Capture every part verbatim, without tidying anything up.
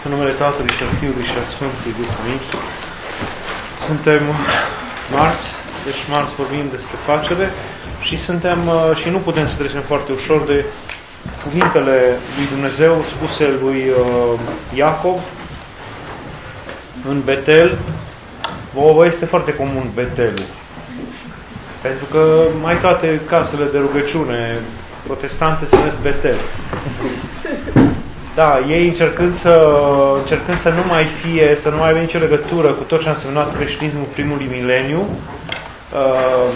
În numele Tatălui și al Fiului și al Sfântului Duh. Amin. Suntem marți, deci marți vorbim despre facere și suntem și nu putem să trecem foarte ușor de cuvintele lui Dumnezeu spuse lui Iacob în Betel. Vouă este foarte comun Betelul, pentru că mai toate casele de rugăciune protestante se numesc Betel. Da, ei încercând să, încercând să nu mai fie, să nu mai aibă nicio legătură cu tot ce a însemnat creștinismul primului mileniu, uh,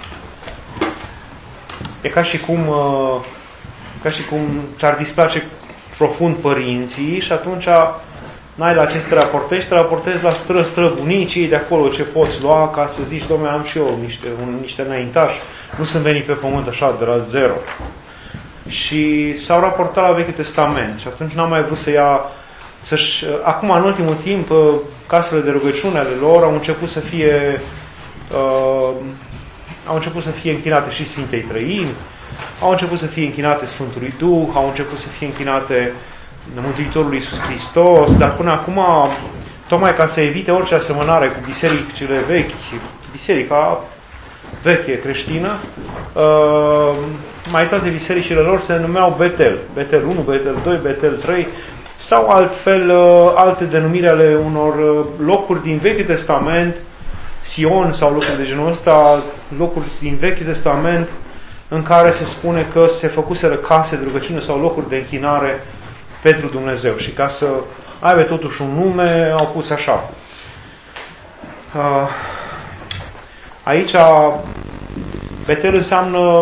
e ca și cum, uh, ca și cum ți-ar displace profund părinții și atunci n-ai la ce să te raportezi, te raportezi la stră-stră bunicii de acolo ce poți lua ca să zici, dom'le, am și eu niște, un, niște înaintași, nu sunt venit pe pământ așa de la zero. Și s-au raportat la Vechiul Testament și atunci n-am mai vrut să ia să-și... Acum, în ultimul timp, casele de rugăciune ale lor au început să fie uh, au început să fie închinate și Sfintei Trăimi, au început să fie închinate Sfântului Duh, au început să fie închinate Mântuitorului Iisus Hristos, dar până acum, tocmai ca să evite orice asemănare cu bisericile vechi, biserica veche creștină, uh, mai toate bisericile lor se numeau Betel. Betel unu, Betel doi, Betel trei sau altfel uh, alte denumiri ale unor uh, locuri din Vechiul Testament, Sion sau locuri de genul ăsta, locuri din Vechiul Testament în care se spune că se făcuseră case de rugăciune sau locuri de închinare pentru Dumnezeu și ca să aibă totuși un nume au pus așa. Uh, Aici, Betel înseamnă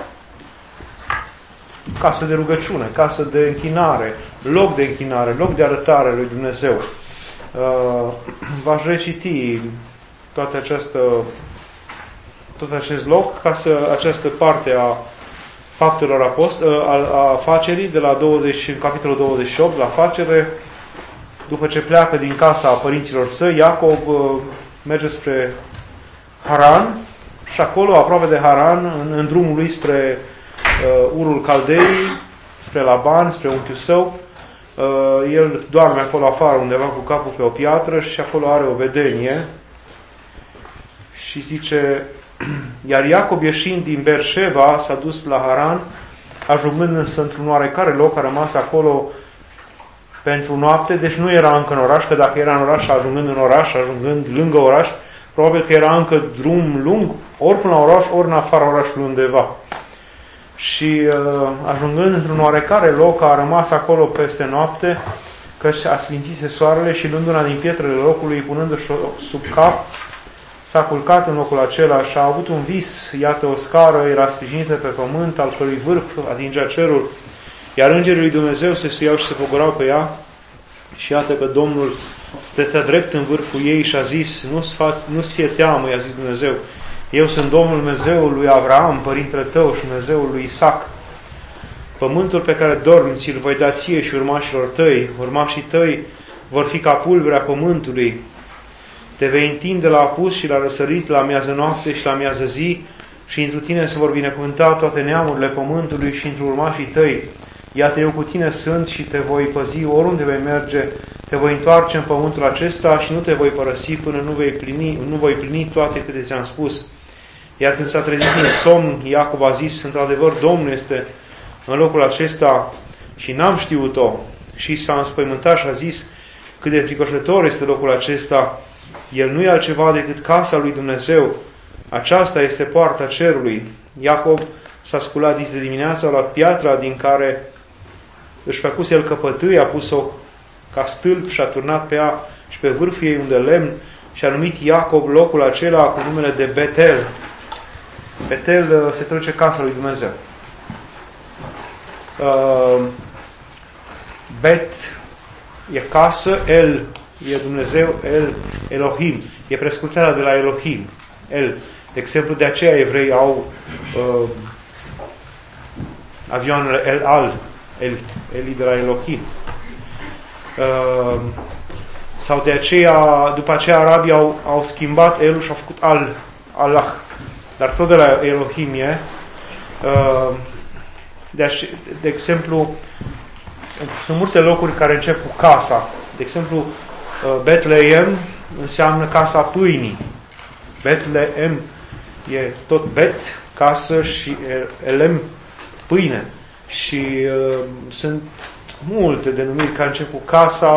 casă de rugăciune, casă de închinare, loc de închinare, loc de arătare lui Dumnezeu. Uh, v-aș reciti toată această, tot acest loc, ca să această parte a faptelor apost, a, a facerii, de la douăzeci, capitolul douăzeci și opt, la facere, după ce pleacă din casa părinților săi, Iacob merge spre Haran și acolo, aproape de Haran, în, în drumul lui spre uh, Urul Caldeii, spre Laban, spre unchiul său, uh, el doarme acolo afară undeva cu capul pe o piatră și acolo are o vedenie și zice, iar Iacob ieșind din Berșeva s-a dus la Haran, ajungând însă într-un oarecare loc, a rămas acolo pentru noapte, deci nu era încă în oraș, că dacă era în oraș, ajungând în oraș, ajungând lângă oraș, probabil că era încă drum lung, ori până la oraș, ori în afara orașului undeva. Și uh, ajungând într-un oarecare loc, a rămas acolo peste noapte, căci a sfințise soarele și luând una din pietrele locului, punându-și sub cap, s-a culcat în locul acela și a avut un vis, iată o scară, era sprijinită pe pământ, al cărui vârf atingea cerul, iar îngerii lui Dumnezeu se suiau și se pogorau pe ea, și iată că Domnul stătea drept în vârful ei și a zis, nu-ți, fa- nu-ți fie teamă, i-a zis Dumnezeu, eu sunt Domnul Dumnezeul lui Avraam, părintele tău, și Dumnezeul lui Isaac. Pământul pe care dormi ți-l voi da ție și urmașilor tăi, urmașii tăi vor fi ca pulberea pământului. Te vei întinde la apus și la răsărit, la miază noapte și la miază zi, și întru tine se vor binecuvânta toate neamurile pământului și întru urmașii tăi. Iată, eu cu tine sunt și te voi păzi oriunde vei merge, te voi întoarce în pământul acesta și nu te voi părăsi până nu, vei plini, nu voi plini toate câte ți-am spus. Iar când s-a trezit din somn, Iacob a zis, într-adevăr, Domnul este în locul acesta și n-am știut-o. Și s-a înspăimântat și a zis, cât de fricoșător este locul acesta, el nu e altceva decât casa lui Dumnezeu, aceasta este poarta cerului. Iacob s-a sculat dis de dimineață, a luat piatra din care își făcuse el căpătâi, a pus-o ca stâlp și a turnat pe ea și pe vârful ei un de lemn și a numit Iacob locul acela cu numele de Betel. Betel se traduce casa lui Dumnezeu. Uh, Bet e casă, El e Dumnezeu, El, Elohim. E prescurtarea de la Elohim. El. De exemplu, de aceea evrei au uh, avioanele El Al, El, Eli de la Elohim. Uh, sau de aceea, după aceea arabii au, au schimbat Elul și au făcut Al, Allah. Dar tot de la Elohim e. Uh, de, de exemplu, sunt multe locuri care încep cu casa. De exemplu, Betleem înseamnă casa pâinii. Betleem e tot Bet, casă, și Elem, pâine. Și uh, sunt multe denumiri care încep cu casa,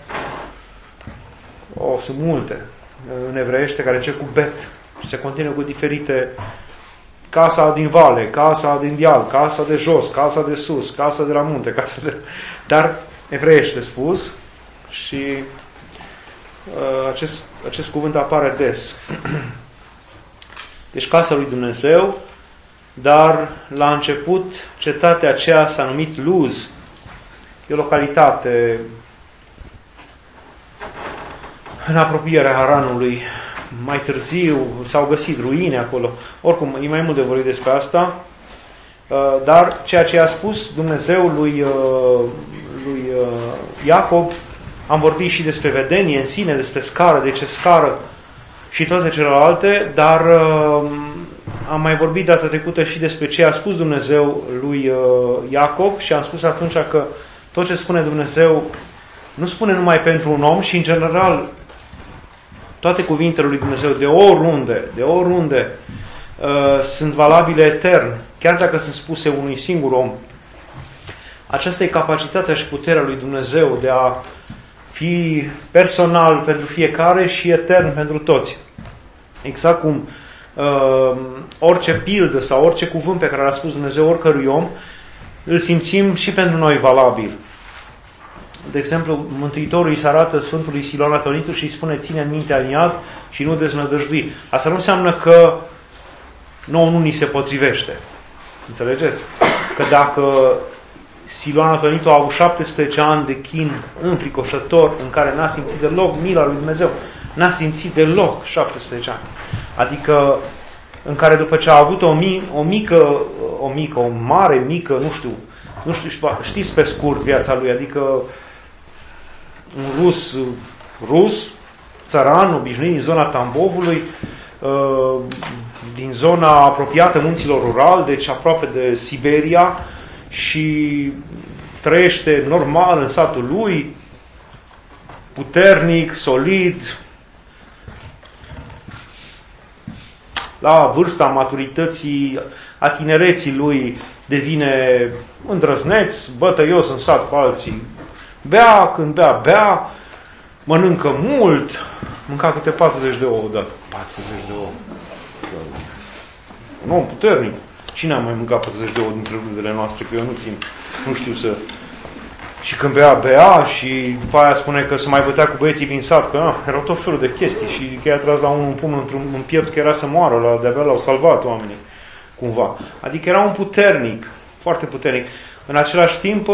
oh, sunt multe în evreiește care încep cu Bet și se continuă cu diferite: casa din vale, casa din deal, casa de jos, casa de sus, casa de la munte, casa de... Dar evreiește spus și uh, acest, acest cuvânt apare des. Deci casa lui Dumnezeu, dar la început cetatea aceea s-a numit Luz. E o localitate în apropierea Haranului. Mai târziu s-au găsit ruine acolo. Oricum, e mai mult de vorbit despre asta. Dar ceea ce a spus Dumnezeu lui, lui Iacob, am vorbit și despre vedenie în sine, despre scară, de ce scară și toate celelalte, dar am mai vorbit data trecută și despre ce a spus Dumnezeu lui Iacob și am spus atunci că tot ce spune Dumnezeu nu spune numai pentru un om și în general toate cuvintele lui Dumnezeu de oriunde, de oriunde uh, sunt valabile etern, chiar dacă sunt spuse unui singur om. Aceasta e capacitatea și puterea lui Dumnezeu de a fi personal pentru fiecare și etern pentru toți. Exact cum uh, orice pildă sau orice cuvânt pe care l-a spus Dumnezeu oricărui om, îl simțim și pentru noi valabil. De exemplu, Mântuitorul îi se arată Sfântului Siloan Atonitul și îi spune: ține în mintea în iad și nu deznădăjdui. Asta nu înseamnă că nouă nu ni se potrivește. Înțelegeți? Că dacă Siloan Atonitul a avut șaptesprezece ani de chin înfricoșător în care n-a simțit deloc mila lui Dumnezeu, n-a simțit deloc șaptesprezece ani. Adică în care după ce a avut o, mi- o mică, o mică, o mare mică, nu știu, nu știu, știți pe scurt viața lui, adică un rus, rus, țăran, obișnuit din zona Tambovului, din zona apropiată munților Ural, deci aproape de Siberia, și trăiește normal în satul lui, puternic, solid, la vârsta maturității, a tinereții lui devine îndrăzneț, bătăios în sat cu alții. Bea, când bea, bea, mănâncă mult, mânca câte patruzeci de ouă odată. patruzeci de ouă. Un om puternic. Cine a mai mâncat patruzeci de ouă dintre rudele noastre? Că eu nu țin, nu știu să... Și când bea, bea și după aia spune că se mai bătea cu băieții din sat, că ah, erau tot felul de chestii și că i-a tras la unul un pumn într-un în piept că era să moară, la, de-abia l-au salvat oamenii, cumva. Adică era un puternic, foarte puternic. În același timp,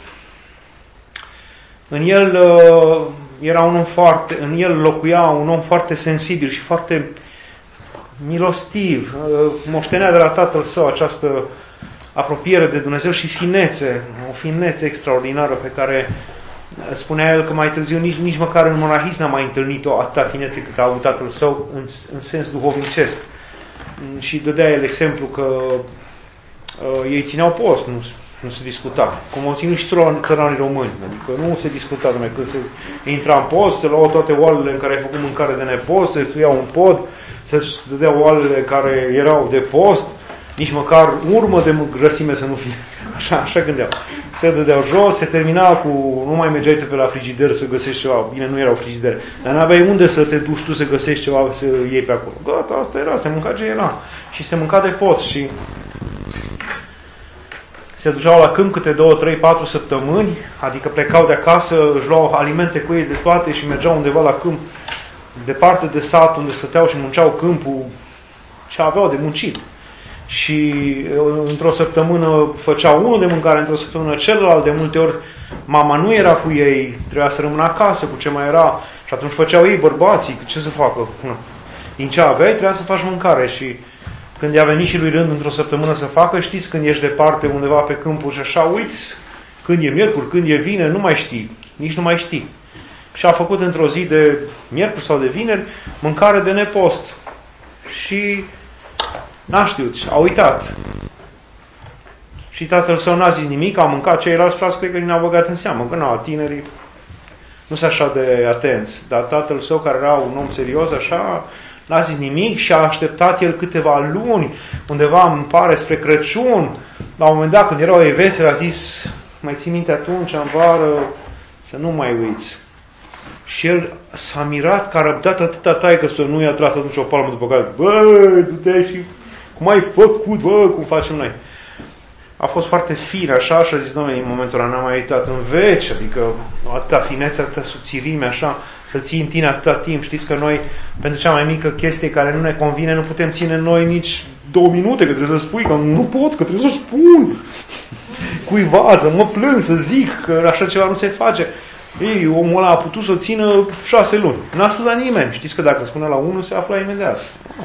în el era un om foarte, în el locuia un om foarte sensibil și foarte milostiv. Moștenea de la tatăl său această apropiere de Dumnezeu și finețe, o finețe extraordinară pe care spunea el că mai târziu nici, nici măcar în monahism n-a mai întâlnit-o atâta finețe cât a avut tatăl său în, în sens duhovnicesc. Și dădea el exemplu că uh, ei țineau post, nu, nu se discuta. Cum au ținut și țăranii români, adică nu se discuta, numai când se intra în post, se luau toate oalele în care ai făcut mâncare de nepost, se suiau un pod, se dădeau oalele care erau de post, nici măcar urmă de grăsime să nu fie. Așa, așa gândeau. Se dădeau jos, se termina cu... Nu mai mergeai pe la frigider să găsești ceva. Bine, nu erau frigidere. Dar n-aveai unde să te duci tu să găsești ceva, să iei pe acolo. Gata, asta era. Se mânca ce era. Și se mânca de post. Și se duceau la câmp câte două, trei, patru săptămâni. Adică plecau de acasă, își luau alimente cu ei de toate și mergeau undeva la câmp, departe de sat, unde stăteau și munceau câmpul ce aveau de muncit. Și într-o săptămână făceau unul de mâncare, într-o săptămână celălalt, de multe ori mama nu era cu ei, trebuia să rămână acasă cu ce mai era și atunci făceau ei bărbații, ce să facă? Din ce aveai, trebuia să faci mâncare și când i-a venit și lui rând într-o săptămână să facă, știți când ești departe undeva pe câmpul și așa, uiți, când e miercuri, când e vineri, nu mai știi, nici nu mai știi. Și a făcut într-o zi de miercuri sau de vineri mâncare de nepost și n-a știut, a uitat. Și tatăl său n-a zis nimic, a mâncat, ceilalți frați cred că n-au băgat în seamă, că n-au tinerii. nu sunt așa de atenți. Dar tatăl său, care era un om serios, așa, n-a zis nimic și a așteptat el câteva luni, undeva îmi pare spre Crăciun. La un moment dat, când erau evesele, a zis, mai ții minte atunci, în vară, să nu mai uiți. Și el s-a mirat că a răbdat atâta taică să nu i-a tras atunci o palmă după care, băi, du-te și cum ai făcut, bă, cum facem noi. A fost foarte fin, așa, și a zis, domnule, în momentul ăla n-am mai uitat în veci, adică atâta finețe, atâta subțirime, așa, să ții în tine atâta timp. Știți că noi, pentru cea mai mică chestie care nu ne convine, nu putem ține noi nici două minute, că trebuie să spui, că nu pot, că trebuie să spun cuiva, să mă plâng, să zic, că așa ceva nu se face. Ei, omul ăla a putut să o țină șase luni. N-a spus la nimeni. Știți că dacă spune la unul, se afla imediat.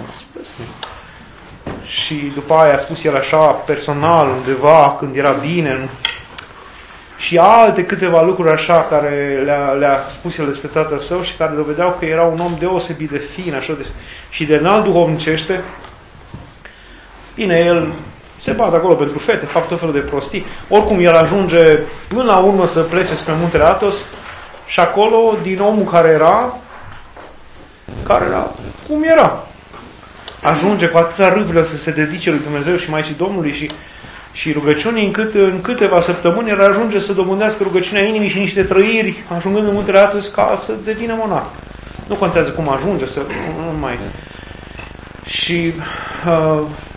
Și după aia a spus el așa, personal, undeva, când era bine. Și alte câteva lucruri așa care le-a, le-a spus el despre tatăl său și care dovedeau că era un om deosebit de fin, așa de, și de înalt duhovnicește. Bine, el se bate acolo pentru fete, fac tot felul de prostii. Oricum, el ajunge până la urmă să plece spre muntele Athos și acolo, din omul care era, care era cum era, ajunge cu atâta râvlă să se dedice lui Dumnezeu și Maicii Domnului și, și rugăciunii, încât în câteva săptămâni el ajunge să domânească rugăciunea inimii și niște trăiri, ajungând în muntele Athos ca să devină monah. Nu contează cum ajunge, să nu mai... Și... Uh,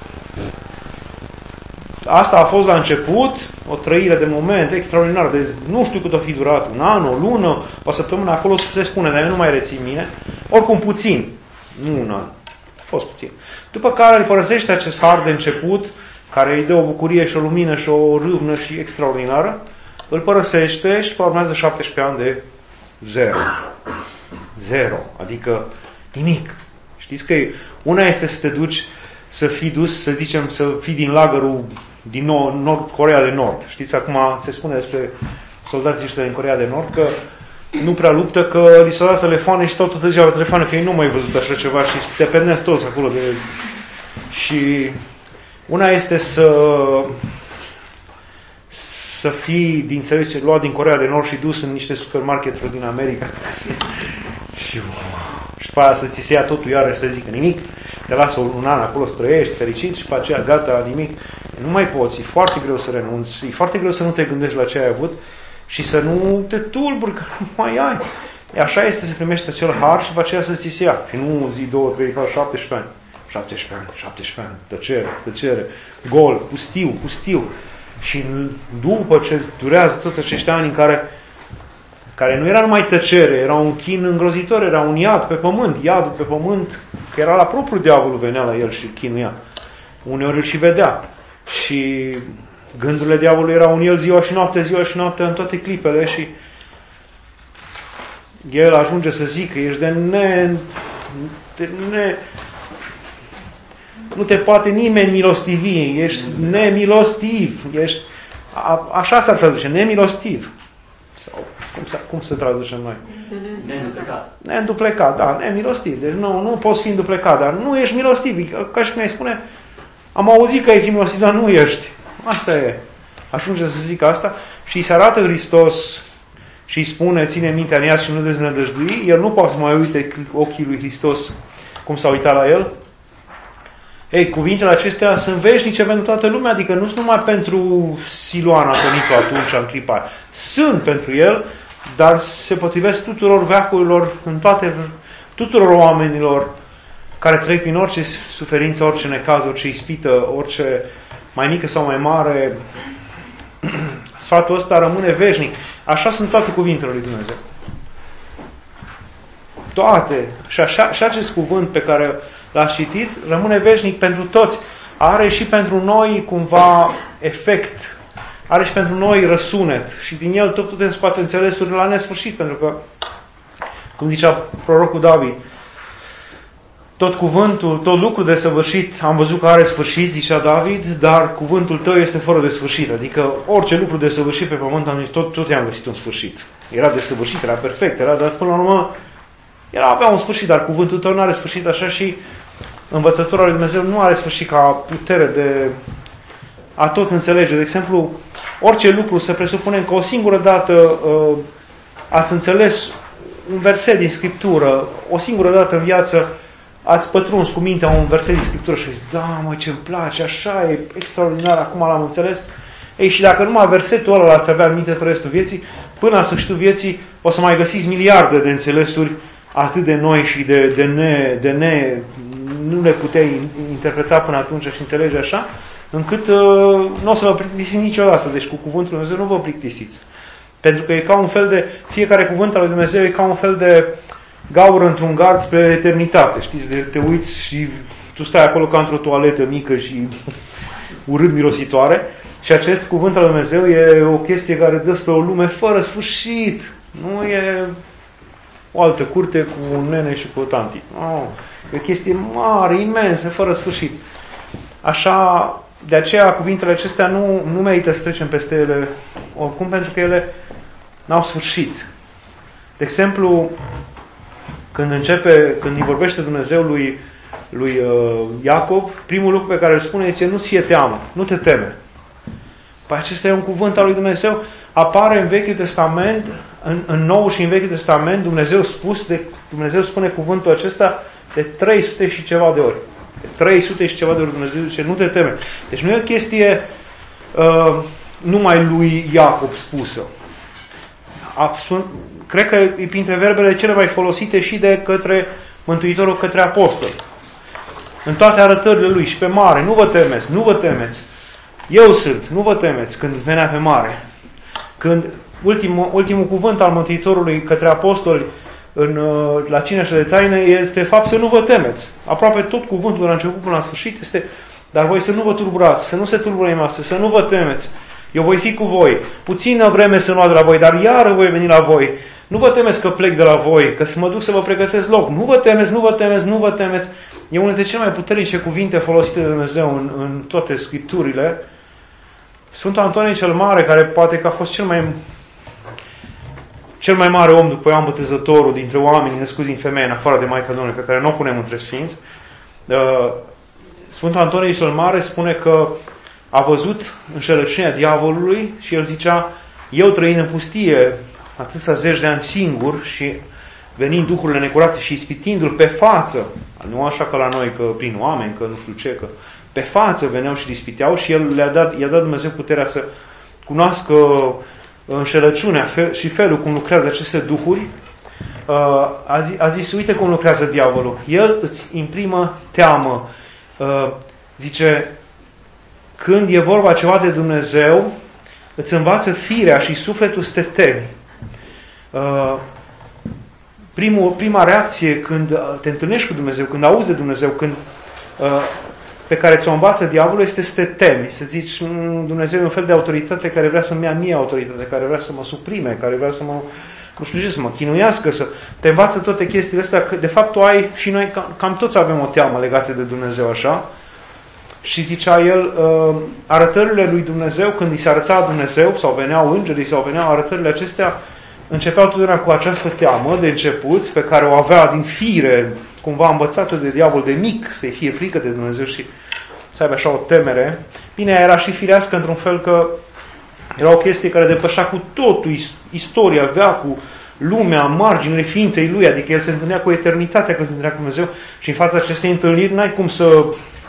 Asta a fost la început, o trăire de moment extraordinară, de nu știu cât o fi durat, un an, o lună, o săptămână, acolo se spune, dar eu nu mai rețin mine, oricum puțin, nu un an, a fost puțin. După care îl părăsește acest har de început, care îi dă o bucurie și o lumină și o râvnă și extraordinară, îl părăsește și urmează șaptesprezece ani de zero. Zero, adică nimic. Știți că una este să te duci, să fii dus, să zicem, să fii din lagărul din Nord, Nord, Coreea de Nord. Știți, acum se spune despre soldații ăștia din Coreea de Nord că nu prea luptă, că li s-au dat telefoane și stau tot ziua pe telefoane, că ei nu mai văzut așa ceva și se dependesc toți acolo de... Și una este să să fii din țări, luat din Coreea de Nord și dus în niște supermarketuri din America și, și după aia să ți se ia totul iarăși să zică nimic, te lasă un an acolo să trăiești fericit și pe aceea gata, nimic. Nu mai poți, e foarte greu să renunți, e foarte greu să nu te gândești la ce ai avut și să nu te tulburi, că nu mai ai. E așa este să primești acel har și după aceea să ți se ia. Și nu zi, două, trei, patru, șaptesprezece ani. șaptesprezece ani, șaptesprezece ani, tăcere, tăcere, gol, pustiu, pustiu. Și după ce durează toți acești ani în care, care nu era numai tăcere, era un chin îngrozitor, era un iad pe pământ, iadul pe pământ, că era la propriu diavolul, venea la el și chinuia. Uneori îl și vedea. Și gândurile diavolului erau în el ziua și noapte, ziua și noapte, în toate clipele și el ajunge să zică, ești de ne... De ne nu te poate nimeni milostivi, ești nemilostiv, ești... A, așa s-ar traduce, nemilostiv. Sau cum, cum se traduce noi? Neînduplecat. Neînduplecat, da, nemilostiv. Deci nu, nu poți fi înduplecat, dar nu ești milostiv. Ca și cum ai spune, am auzit că ești milostiv, dar nu ești. Asta e. Ajunge să zic asta și îi se arată Hristos și îi spune, ține mintea în ea și nu deznădăjdui. El nu poate să mai uite ochii lui Hristos cum s-a uitat la el. Ei, cuvintele acestea sunt veșnice pentru toată lumea, adică nu sunt numai pentru Siluan Antonicu atunci, în clipa aia. Sunt pentru el, dar se potrivesc tuturor veacurilor, în toate, tuturor oamenilor care trec prin orice suferință, orice necaz, orice ispită, orice mai mică sau mai mare. Sfatul ăsta rămâne veșnic. Așa sunt toate cuvintele lui Dumnezeu. Toate. Și, așa, și acest cuvânt pe care l-ați citit rămâne veșnic pentru toți. Are și pentru noi cumva efect. Are și pentru noi răsunet. Și din el tot putem scoate înțelesurile la nesfârșit. Pentru că, cum zicea prorocul David, tot cuvântul, tot lucrul de săvârșit, am văzut că are sfârșit, zicea David, dar cuvântul tău este fără de sfârșit. Adică orice lucru de săvârșit pe pământ, am zis, tot, tot i-am găsit un sfârșit. Era de săvârșit, era perfect, era, dar până la urmă, era avea un sfârșit, dar cuvântul tău nu are sfârșit, așa și învățătura lui Dumnezeu nu are sfârșit ca putere de a tot înțelege. De exemplu, orice lucru se presupune că o singură dată uh, ați înțeles un verset din Scriptură, o singură dată în viață, ați pătruns cu mintea un verset din Scriptură și zici, da, mă, ce-mi place, așa e extraordinar, acum l-am înțeles. Ei, și dacă numai versetul ăla l-ați avea în minte tot restul vieții, până la sfârșitul vieții o să mai găsiți miliarde de înțelesuri atât de noi și de, de, ne, de ne, nu le puteai interpreta până atunci și înțelege așa, încât uh, nu o să vă plictisiți niciodată. Deci cu cuvântul Lui Dumnezeu nu vă plictisiți. Pentru că e ca un fel de, fiecare cuvânt al Lui Dumnezeu e ca un fel de gaură într-un gard spre eternitate. Știți, de, te uiți și tu stai acolo ca într-o toaletă mică și urât mirositoare. Și acest cuvânt al Lui Dumnezeu e o chestie care dă spre o lume fără sfârșit. Nu e o altă curte cu un nene și cu o tanti. No. E o chestie mare, imensă, fără sfârșit. Așa, de aceea cuvintele acestea nu, nu merită să trecem peste ele oricum, pentru că ele n-au sfârșit. De exemplu, când începe, când îi vorbește Dumnezeu lui, lui uh, Iacob, primul lucru pe care îl spune este: nu-ți fie teamă, nu te teme. Păi acesta e un cuvânt al lui Dumnezeu, apare în Vechiul Testament, în, în Noul și în Vechiul Testament, Dumnezeu, spus de, Dumnezeu spune cuvântul acesta de trei sute și ceva de ori. De trei sute și ceva de ori Dumnezeu zice, nu te teme. Deci nu e o chestie uh, numai lui Iacob spusă. Absolut, cred că e printre verbele cele mai folosite și de către Mântuitorul către apostoli. În toate arătările lui și pe mare, nu vă temeți, nu vă temeți. Eu sunt, nu vă temeți, când venea pe mare. Când ultimul, ultimul cuvânt al Mântuitorului către apostoli în, la cineșă de taine este fapt să nu vă temeți. Aproape tot cuvântul de la început până la sfârșit este: dar voi să nu vă tulburați, să nu se tulbure noastră, să nu vă temeți. Eu voi fi cu voi. Puțină vreme să nu ad de la voi, dar iară voi veni la voi. Nu vă temeți că plec de la voi, că să mă duc să vă pregătesc loc. Nu vă temeți, nu vă temeți, nu vă temeți. E unul dintre cele mai puternice cuvinte folosite de Dumnezeu în, în toate Scripturile. Sfântul Antonie cel Mare, care poate că a fost cel mai cel mai mare om după Ioan Botezătorul dintre oamenii născuți din femeie, în afară de Maica Domnului, pe care nu o punem între sfinți, Sfântul Antonie cel Mare spune că a văzut înșelăciunea diavolului și el zicea: eu trăind în pustie atâția zeci de ani singur și venind duhurile necurate și ispitindu-l pe față, nu așa ca la noi, că prin oameni, că nu știu ce, că pe față veneau și ispiteau, și el le-a dat, i-a dat Dumnezeu puterea să cunoască înșelăciunea și felul cum lucrează aceste duhuri. A zis, a zis: uite cum lucrează diavolul. El îți imprimă teamă. Zice, când e vorba ceva de Dumnezeu, îți învață firea și sufletul să te temi. Primul, prima reacție când te întâlnești cu Dumnezeu, când auzi de Dumnezeu, când pe care ți-o învață diavolul, este să te temi, să zici: Dumnezeu e un fel de autoritate care vrea să-mi ia mie autoritate, care vrea să mă suprime, care vrea să mă, nu știu ce, să mă chinuiască, să te învață toate chestiile astea, că de fapt tu ai, și noi cam, cam toți avem o teamă legată de Dumnezeu, așa. Și zicea el, arătările lui Dumnezeu, când îi se arăta Dumnezeu, sau veneau îngerii, sau veneau arătările acestea, începeau totdeauna cu această teamă de început, pe care o avea din fire, cumva învățată de diavol de mic, să-i fie frică de Dumnezeu și să aibă așa o temere. Bine, era și firească într-un fel, că era o chestie care depășea cu totul istoria, veacul, lumea, marginile ființei lui, adică el se întâlnea cu eternitatea când se întâlnea cu Dumnezeu și în fața acestei întâlniri n-ai cum să...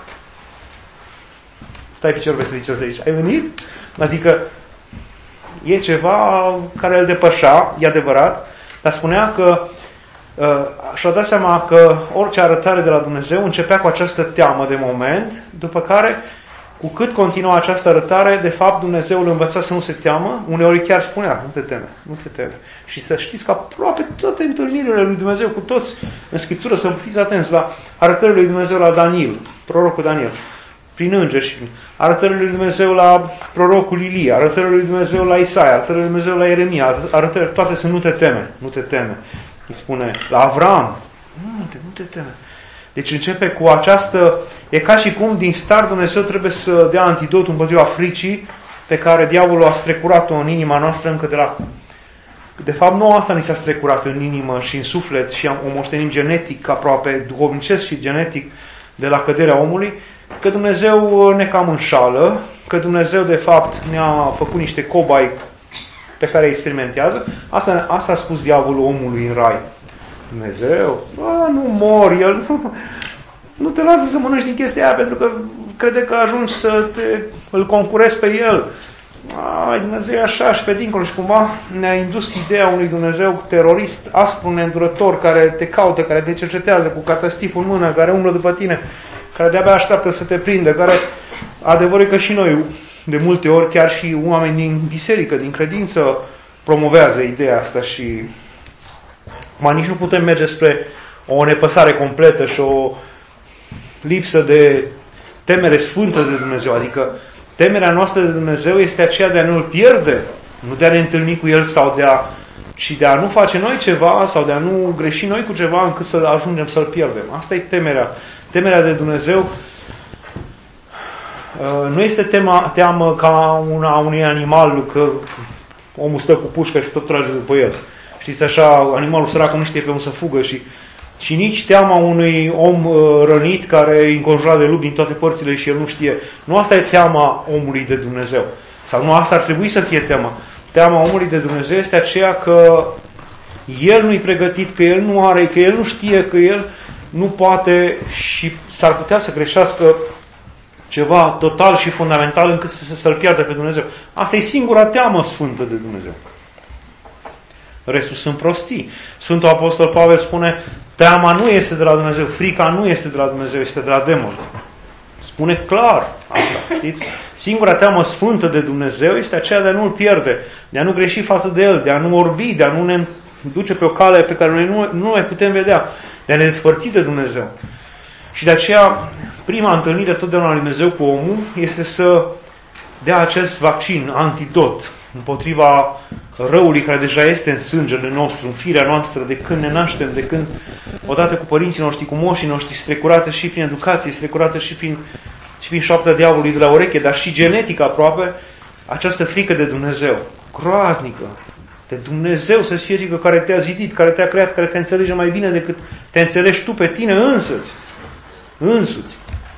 Stai picior veselicios aici. Ai venit? Adică e ceva care îl depășea, e adevărat, dar spunea că uh, și-a dat seama că orice arătare de la Dumnezeu începea cu această teamă de moment, după care, cu cât continua această arătare, de fapt Dumnezeu îl învăța să nu se teamă, uneori chiar spunea: nu te teme, nu te teme. Și să știți că aproape toate întâlnirile lui Dumnezeu cu toți în Scriptură, să fiți atenți la arătările lui Dumnezeu la Daniel, prorocul Daniel, prin îngeri, și arătările lui Dumnezeu la prorocul Ilie, arătările lui Dumnezeu la Isaia, arătările lui Dumnezeu la Ieremia, arătările, toate sunt: nu te teme, nu te teme. Îi spune la Avram: nu te, nu te teme. Deci începe cu această, e ca și cum din start Dumnezeu trebuie să dea antidotul împotriva fricii pe care diavolul a strecurat-o în inima noastră încă de la... De fapt, nu asta ni s-a strecurat în inimă și în suflet și o moștenim genetic, aproape duhovnicesc și genetic, de la căderea omului, că Dumnezeu ne cam înșală, că Dumnezeu de fapt ne-a făcut niște cobai pe care îi experimentează. Asta, asta a spus diavolul omului în rai. Dumnezeu, a, nu mor, el nu, nu te lasă să mănânci din chestia aia pentru că crede că ajungi să te, îl concurezi pe el. Ai, Dumnezeu e așa și pe dincolo și cumva ne-a indus ideea unui Dumnezeu terorist, aspru, neîndurător, care te caută, care te cercetează cu catastiful în mână, care umblă după tine, care de-abia așteaptă să te prindă, care adevărul e că și noi de multe ori, chiar și oameni din biserică, din credință, promovează ideea asta și mai nici nu putem merge spre o nepăsare completă și o lipsă de temere sfântă de Dumnezeu. Adică temerea noastră de Dumnezeu este aceea de a nu-L pierde, nu de a ne întâlni cu El sau de a, și de a nu face noi ceva sau de a nu greși noi cu ceva încât să ajungem să-L pierdem. Asta e temerea. Temerea de Dumnezeu nu este tema, teamă ca una a unui animal, că omul stă cu pușca și tot trage după el. Știți așa, animalul sărac nu știe pe unde să fugă și, și nici teama unui om uh, rănit care e înconjurat de lupi din toate părțile și el nu știe. Nu asta e teama omului de Dumnezeu. Sau nu asta ar trebui să fie teama. Teama omului de Dumnezeu este aceea că el nu-i pregătit, că el nu are, că el nu știe, că el nu poate și s-ar putea să greșească ceva total și fundamental încât să, să-L piardă pe Dumnezeu. Asta e singura teamă sfântă de Dumnezeu. Restul sunt prostii. Sfântul Apostol Pavel spune, teama nu este de la Dumnezeu, frica nu este de la Dumnezeu, este de la demon. Spune clar asta, știți? Singura teamă sfântă de Dumnezeu este aceea de a nu-L pierde, de a nu greși față de El, de a nu orbi, de a nu ne duce pe o cale pe care noi nu, nu mai putem vedea, de a ne despărți de Dumnezeu. Și de aceea, prima întâlnire totdeauna lui Dumnezeu cu omul este să dea acest vaccin, antidot, împotriva răului care deja este în sângele nostru, în firea noastră, de când ne naștem, de când, odată cu părinții noștri, cu moșii noștri, strecurată și prin educație, strecurată și prin, și prin șoapta diavolului de la ureche, dar și genetic aproape, această frică de Dumnezeu, groaznică, de Dumnezeu să-ți fie frică care te-a zidit, care te-a creat, care te înțelege mai bine decât te înțelegi tu pe tine însăți, însuți.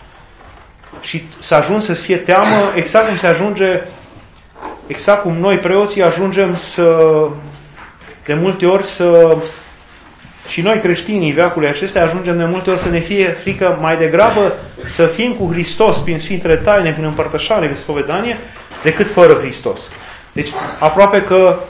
Și să ajungi să-ți fie teamă, exact cum se ajunge, exact cum noi preoții ajungem să, de multe ori să, și noi creștinii veacului acestea, ajungem de multe ori să ne fie frică mai degrabă să fim cu Hristos prin Sfintele Taine, prin împărtășare, prin spovedanie, decât fără Hristos. Deci, aproape că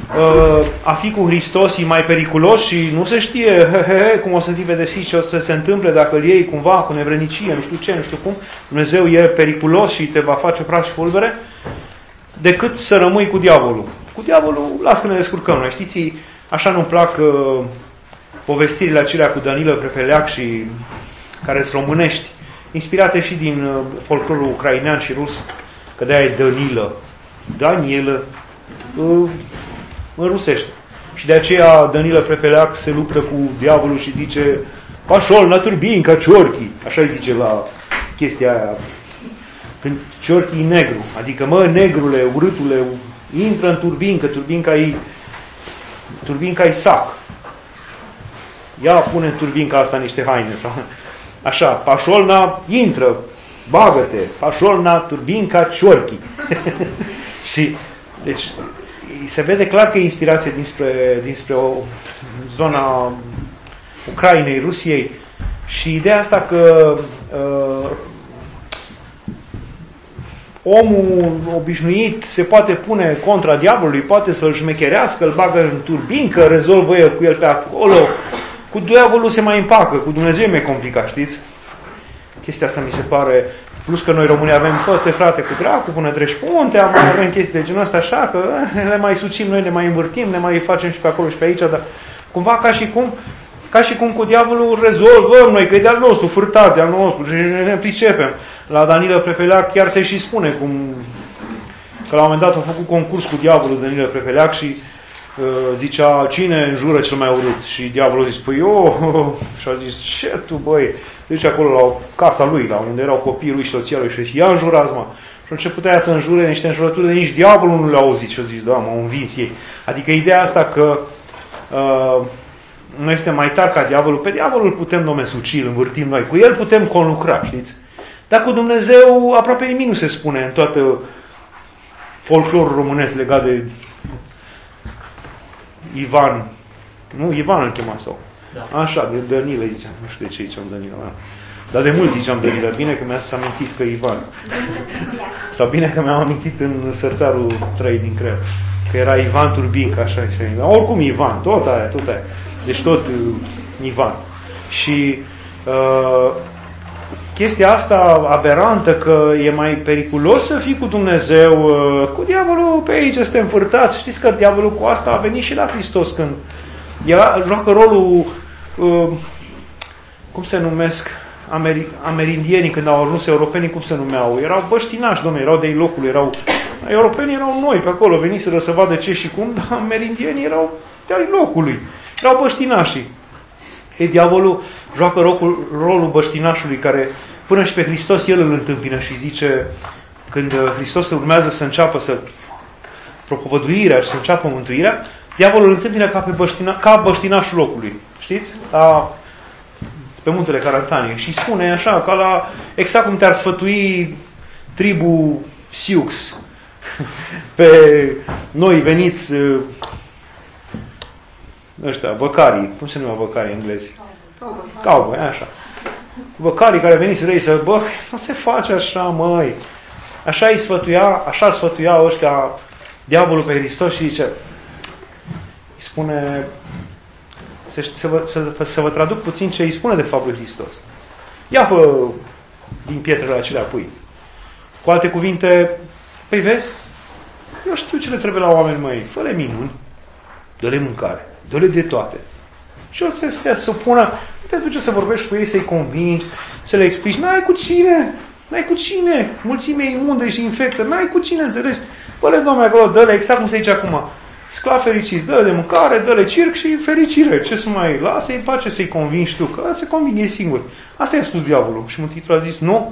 a fi cu Hristos e mai periculos și nu se știe he, he, he, cum o să fii pedepsit și o să se întâmple dacă îl iei cumva cu nevrednicie, nu știu ce, nu știu cum. Dumnezeu e periculos și te va face praf și pulbere, decât să rămâi cu diavolul. Cu diavolul, las că ne descurcăm. Noi știți, așa nu-mi plac uh, povestirile acelea cu Danilă Prepeleac și care sunt românești, inspirate și din uh, folclorul ucrainean și rus, că de-aia e Danilă. Danielă, uh, în rusește. Și de aceea Danilă Prepeleac se luptă cu diavolul și zice Pașol, na turbinca, ciorchi. Așa îi zice la chestia aia. Când ciorchi e negru. Adică, mă, negrule, urâtule, intră în turbincă. Turbinca e turbinca e sac. Ia pune în turbinca asta niște haine. Sau, așa, Pașolna, intră, bagă-te. Pașolna, turbinca, ciorchi. Și, deci, se vede clar că e inspirație dinspre, dinspre o zona Ucrainei, Rusiei. Și ideea asta că uh, omul obișnuit se poate pune contra diavolului, poate să-l șmecherească, îl bagă în turbincă, rezolvă el cu el pe acolo. Cu diavolul se mai împacă, cu Dumnezeu e mai complicat, știți? Chestia asta mi se pare... Plus că noi românii avem toate frate cu dracu, până treci punte, mai avem chestii de genul ăsta așa, că le mai sucim noi, le mai învârtim, le mai facem și pe acolo și pe aici, dar cumva ca și cum, ca și cum cu diavolul rezolvăm noi, că e de-al nostru, furtat de-al nostru, și ne pricepem. La Danilă Prepeleac chiar se și spune cum, că la un moment dat a făcut concurs cu diavolul Danilă Prepeleac și uh, zicea, cine înjură cel mai urât? Și diavolul a zis, păi eu, și a zis, ce tu băi? Deci acolo la casa lui, la unde erau copiii lui și soția lui și zis, ia înjurați mă. Și atunci putea să înjure niște înjurături de nici diavolul nu le-a auzit și a zis, da, mă, învinți ei. Adică ideea asta că uh, noi suntem mai tari ca diavolul, pe diavolul putem domesuci, îl învârtim noi, cu el putem conlucra, știți? Dar cu Dumnezeu aproape nimic nu se spune în toată folclorul românesc legat de Ivan, nu, Ivan îl chema sau? Da. Așa, de Danilă ziceam, nu știu de ce ziceam Danilă, da. Dar de mult ziceam Danilă, bine că mi-a amintit că Ivan. Sau bine că mi-am amintit în sertarul trei din creier, că era Ivan Turbinca, așa, așa. Oricum Ivan, tot aia, tot aia. Deci tot uh, Ivan. Și uh, chestia asta aberantă că e mai periculos să fii cu Dumnezeu, uh, cu diavolul pe aici este înfârtați. Știți că diavolul cu asta a venit și la Hristos când era, joacă rolul, uh, cum se numesc, Ameri, amerindienii când au ajuns europenii, cum se numeau? Erau băștinași, domnule, erau de-ai locului, erau, europenii erau noi pe acolo, veniseră să vadă ce și cum, dar amerindienii erau de-ai locului, erau băștinașii. E, diavolul joacă rolul, rolul băștinașului care până și pe Hristos el îl întâmpină și zice, când Hristos urmează să înceapă să propovăduirea și să înceapă mântuirea, diavolul îl întâmpină ca, pe băștina, ca băștinașul locului. Știți? La, pe muntele Carantanie. Și spune așa, ca la, exact cum te-ar sfătui tribu Sioux pe noi veniți ăștia, văcarii, cum se numea văcarii englezi? Cowboy, așa. Văcarii care veniți răi să, bă, nu se face așa, măi. Așa îi sfătuia, așa îl sfătuia ăștia diavolul pe Hristos și zice, îi spune, să, să, vă, să, să vă traduc puțin ce îi spune de fapt lui Hristos. Ia fă din pietrele acelea pui. Cu alte cuvinte, păi vezi, eu știu ce le trebuie la oameni, măi, fă-le minuni, dă-le mâncare, dă-le de toate. Și o să se supună, nu te duce să vorbești cu ei, să-i convingi, să le explici, n-ai cu cine, n-ai cu cine, mulțime imunde și infectă, n-ai cu cine, înțelegi? Fă-le, Doamne, acolo, dă-le, exact cum se zice acum, sclavi fericiți, dă-le de mâncare, dă-le circ și fericire. Ce să mai lasă-i în pace să-i convingi tu, că se convine ei singur. Asta i-a spus diavolul. Și Mântuitorul a zis, nu.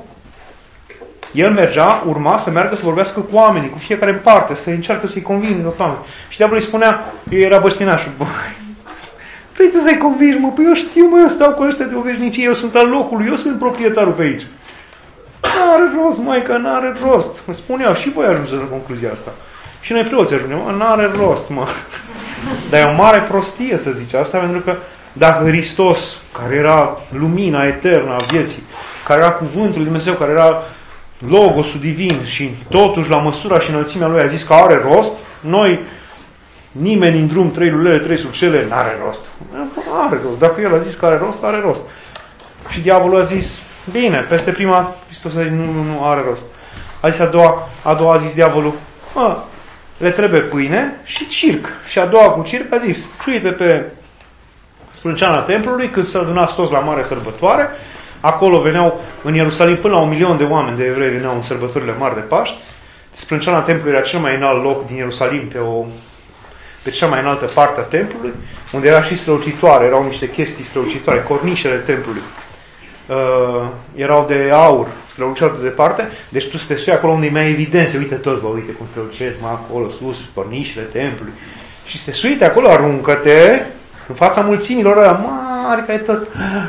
El mergea, urma să meargă să vorbească cu oamenii, cu fiecare în parte, să încearcă să-i convingă pe oameni. Și diavolul îi spunea, eu era băștinașul, băi, vrei tu să-i convingi, mă? Păi eu știu, mă, eu stau cu ăștia de o veșnicie, eu sunt al locului, eu sunt proprietarul pe aici. N-are rost, măi, că n-are rost. Îmi spuneau, și voi ajungeți la concluzia asta. Și noi preoții ajungem, mă, n-are rost, mă. Dar e o mare prostie să zici asta, pentru că dacă Hristos, care era lumina eternă a vieții, care era cuvântul lui Dumnezeu, care era Logosul divin și totuși la măsura și înălțimea lui a zis că are rost, noi, nimeni în drum, trei lulele, trei surcele, n-are rost. Are rost. Dacă el a zis că are rost, are rost. Și diavolul a zis, bine, peste prima, Hristos a zis, nu, nu, nu, are rost. A zis a doua, a doua a zis diavolul, mă, le trebuie pâine și circ. Și a doua cu circ a zis, uite pe sprânceana templului, când se adunați toți la mare sărbătoare, acolo veneau în Ierusalim până la un milion de oameni de evrei veneau în sărbătorile mari de Paști. Sprânceana templului era cel mai înalt loc din Ierusalim, pe, o, pe cea mai înaltă parte a templului, unde era și strălucitoare, erau niște chestii strălucitoare, cornișele templului. Uh, erau de aur, străluceau de departe, deci tu te sui acolo unde e mai evidență, uite toți, bă, uite cum strălucesc, mă, acolo sus, cornișele templului. Și te suite acolo, aruncă-te în fața mulțimilor ăla mari, care tot...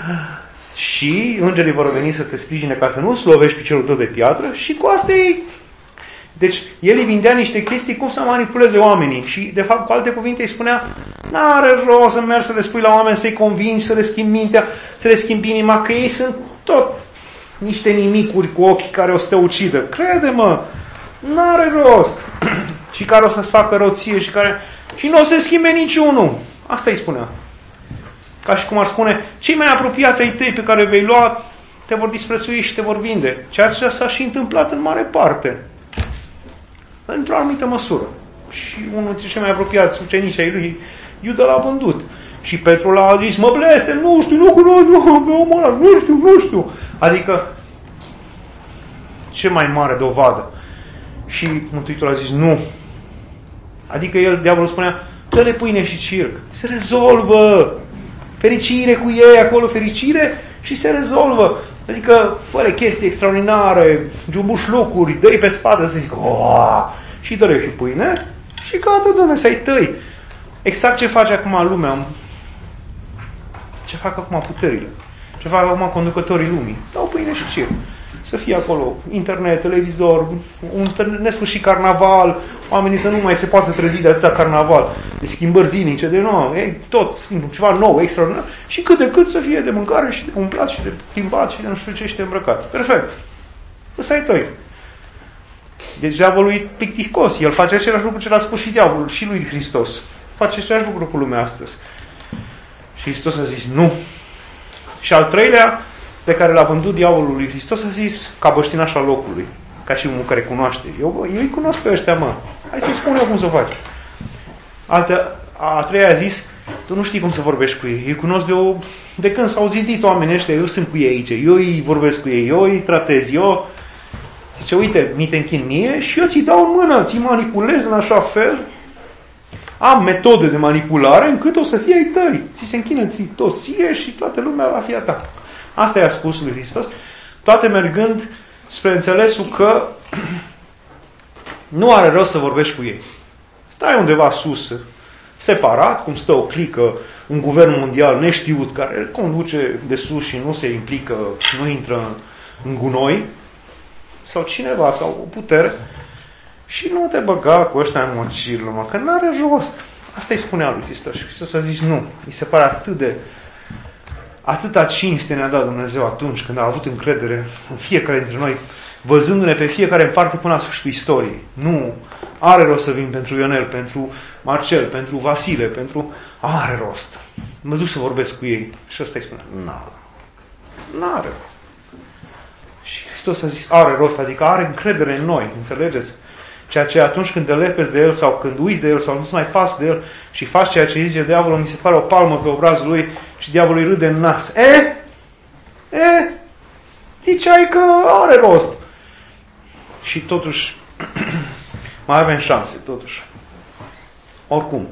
Și îngerii vor veni să te sprijine ca să nu slovești piciorul tău de piatră și cu asta e... Deci el îi vindea niște chestii cum să manipuleze oamenii și de fapt cu alte cuvinte îi spunea n-are rost să mergi să le spui la oameni, să-i convingi, să le schimbi mintea, să le schimbi inima, că ei sunt tot niște nimicuri cu ochii care o să te ucidă. Crede-mă, n-are rost. Și care o să-ți facă rău ție și care... Și nu o să schimbe niciunul. Asta îi spunea. Ca și cum ar spune, cei mai apropiați ai tăi pe care vei lua te vor disprețui și te vor vinde. Ceea ce s-a și întâmplat în mare parte. Într-o anumită măsură. Și unul dintre cei mai apropiați ucenici ai lui, Iuda l-a vândut. Și Petru l-a zis, mă bleste, nu știu, nu cunosc, nu, omul ăla, nu știu, nu știu. Adică, ce mai mare dovadă. Și Mântuitorul a zis, nu. Adică el, diavolul spunea, dă-le pâine și circ. Se rezolvă. Fericire cu ei, acolo fericire și se rezolvă. Adică, fă-le chestii extraordinare, giubușlucuri, dă-i pe spate să zic, ooo, și dă-le și pâine și gata, Doamne, să-i tăi. Exact ce face acum lumea, ce fac acum puterile, ce fac acum conducătorii lumii. Dau pâine și circ. să fie acolo internet, televizor, un nesfârșit carnaval, oamenii să nu mai se poată trezi de atâta carnaval, de schimbări zilnice, de nou, e, tot, ceva nou, extraordinar, și cât de cât să fie de mâncare și de umplat și de plimbat și de nu știu ce și de îmbrăcat. Perfect. Ăsta e toi. Deci diavolul e plicticos, el face același lucru ce l-a spus și diavolul, și lui Hristos. Face același lucru cu lumea astăzi. Și Hristos a zis nu. Și al treilea, pe care l-a vândut diavolul lui Hristos, a zis ca băștinaș al locului, ca și unul care cunoaște. Eu, eu îi cunosc pe ăștia, mă. Hai să-i spun eu cum să faci. Altă, a, a treia a zis, tu nu știi cum să vorbești cu ei. Eu cunosc de, o, de când s-au zidit oamenii ăștia, eu sunt cu ei aici, eu îi vorbesc cu ei, eu îi tratez, eu... Zice, uite, mi te închin mie și eu ți dau în mână, ți manipulez în așa fel, am metode de manipulare încât o să fie ai tăi. Ți se închină ți toți ție și toată lumea va fi a ta. Asta i-a spus lui Hristos, toate mergând spre înțelesul că nu are rost să vorbești cu ei. Stai undeva sus, separat, cum stă o clică, un guvern mondial neștiut, care conduce de sus și nu se implică, nu intră în gunoi, sau cineva, sau o putere, și nu te băga cu ăștia în mocirlă, mă, că n-are rost. Asta îi spunea lui Hristos. Și Hristos a zis nu. Mi se pare atât de... Atâta cinste ne-a dat Dumnezeu atunci când a avut încredere în fiecare dintre noi, văzându-ne pe fiecare în parte până la sfârșitul istoriei. Nu are rost să vin pentru Ionel, pentru Marcel, pentru Vasile, pentru... Are rost. Mă duc să vorbesc cu ei. Și ăsta îi spune. N-are rost. Și Hristos a zis, are rost, adică are încredere în noi, înțelegeți? Ceea ce atunci când te lepezi de el sau când uiți de el sau nu-ți mai pas de el și faci ceea ce zice diavolul, mi se pare o palmă pe obrazul lui și diavolul îi râde în nas. E? E? Ziceai că are rost. Și totuși mai avem șanse, totuși. Oricum.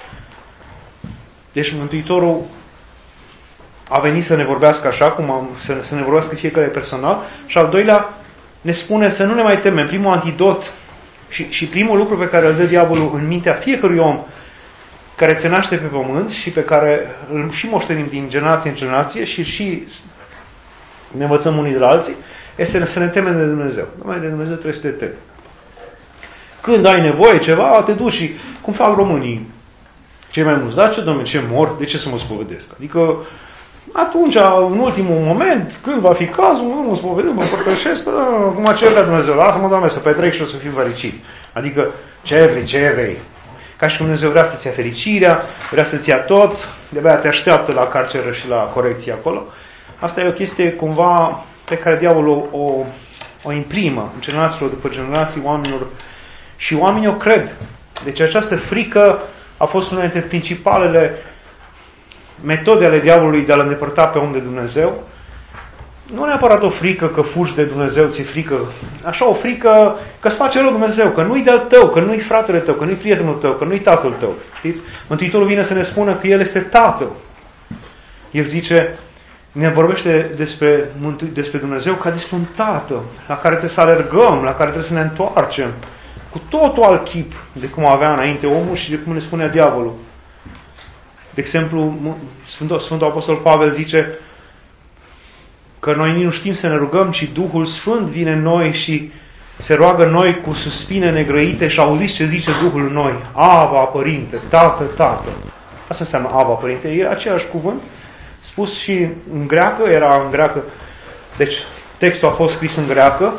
Deci Mântuitorul a venit să ne vorbească așa, cum am, să, să ne vorbească fiecare personal, și al doilea ne spune să nu ne mai temem. Primul antidot și, și primul lucru pe care îl dă diavolul în mintea fiecărui om care se naște pe pământ și pe care îl și moștenim din generație în generație și și ne învățăm unii de la alții, este să ne temem de Dumnezeu. Numai de Dumnezeu trebuie să te temi. Când ai nevoie ceva, te duci și, cum fac românii, cei mai mulți, da, ce domnule, ce mor, de ce să mă spovedesc? Adică, atunci, în ultimul moment, când va fi cazul, nu mă spovedesc, mă împărtășesc, cum ce vrea Dumnezeu, lasă-mă, Doamne, să petrec și o să fiu fericit. Adică, ce vrei, ce vrei. Ca și cum Dumnezeu vrea să-ți ia fericirea, vrea să-ți ia tot, de-abia te așteaptă la carceră și la corecție acolo. Asta e o chestie, cumva, pe care diavolul o, o, o imprimă în generațiilor după generații oamenilor și oamenii o cred. Deci această frică a fost una dintre principalele metode ale diavolului de a-l îndepărta pe om de Dumnezeu. Nu neapărat o frică că fugi de Dumnezeu, ți-e frică. Așa o frică că îți face rău Dumnezeu, că nu-i de-al tău, că nu-i fratele tău, că nu-i prietenul tău, că nu-i tatăl tău. Știți? Mântuitorul vine să ne spună că El este Tatăl. El zice, ne vorbește despre, despre Dumnezeu ca despre un Tată la care trebuie să alergăm, la care trebuie să ne întoarcem. Cu totul alt chip de cum avea înainte omul și de cum ne spunea diavolul. De exemplu, Sfântul, Sfântul Apostol Pavel zice că noi nu știm să ne rugăm, ci Duhul Sfânt vine în noi și se roagă noi cu suspine negrăite și auziți ce zice Duhul în noi. Ava, Părinte, Tată, Tată. Asta înseamnă Ava, Părinte. E același cuvânt spus și în greacă, era în greacă. Deci, textul a fost scris în greacă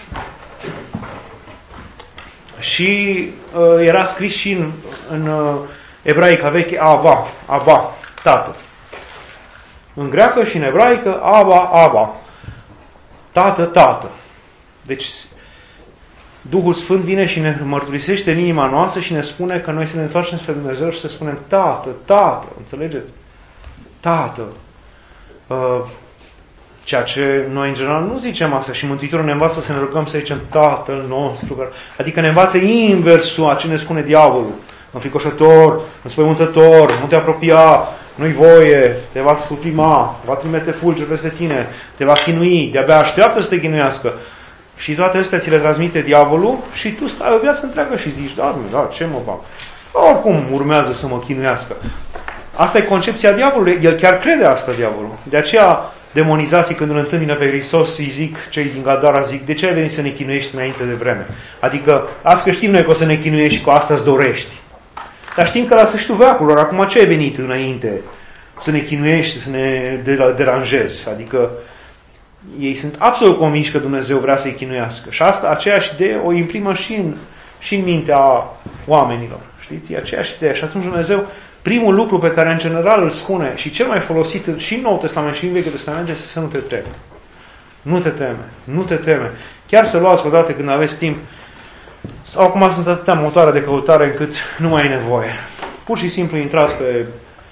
și uh, era scris și în, în uh, ebraica veche, Ava, Ava, Tată. În greacă și în ebraică, Ava, Ava. Tată, Tată. Deci, Duhul Sfânt vine și ne mărturisește în inima noastră și ne spune că noi să ne întoarcem spre Dumnezeu și să spunem Tată, Tată. Înțelegeți? Tată. Uh, ceea ce noi în general nu zicem asta și Mântuitorul ne învață să ne rugăm să zicem Tatăl nostru. Adică ne învață inversul a ce ne spune diavolul. Înfricoșător, înspăimântător, nu te apropia, nu-i voie, te va suprima, va trimite fulgeri peste tine, te va chinui, de-abia așteaptă să te chinuiască. Și toate astea ți le transmite diavolul și tu stai o viață întreagă și zici, da, da, ce mă fac? Oricum urmează să mă chinuiască. Asta e concepția diavolului. El chiar crede asta, diavolul. De aceea demonizații, când îl întâmpină pe Hristos, îi zic, cei din Gadara zic, de ce ai venit să ne chinuiești înainte de vreme? Adică, azi că știm noi că o să ne chinuiești și că asta îți dorești. Dar știm că la sfârșitul veacurilor, acum ce ai venit înainte? Să ne chinuiești, să ne deranjezi. Adică, ei sunt absolut convinși că Dumnezeu vrea să-i chinuiască. Și asta, aceeași idee o imprimă și în, și în mintea oamenilor. Știți? E aceeași idee. Și atunci Dumnezeu, primul lucru pe care în general îl spune și cel mai folosit și în Noul Testament și în Vechiul Testament este să nu te teme. Nu te teme. Nu te teme. Chiar să luați odată când aveți timp. Sau acum sunt atâtea motoare de căutare încât nu mai ai nevoie. Pur și simplu intrați pe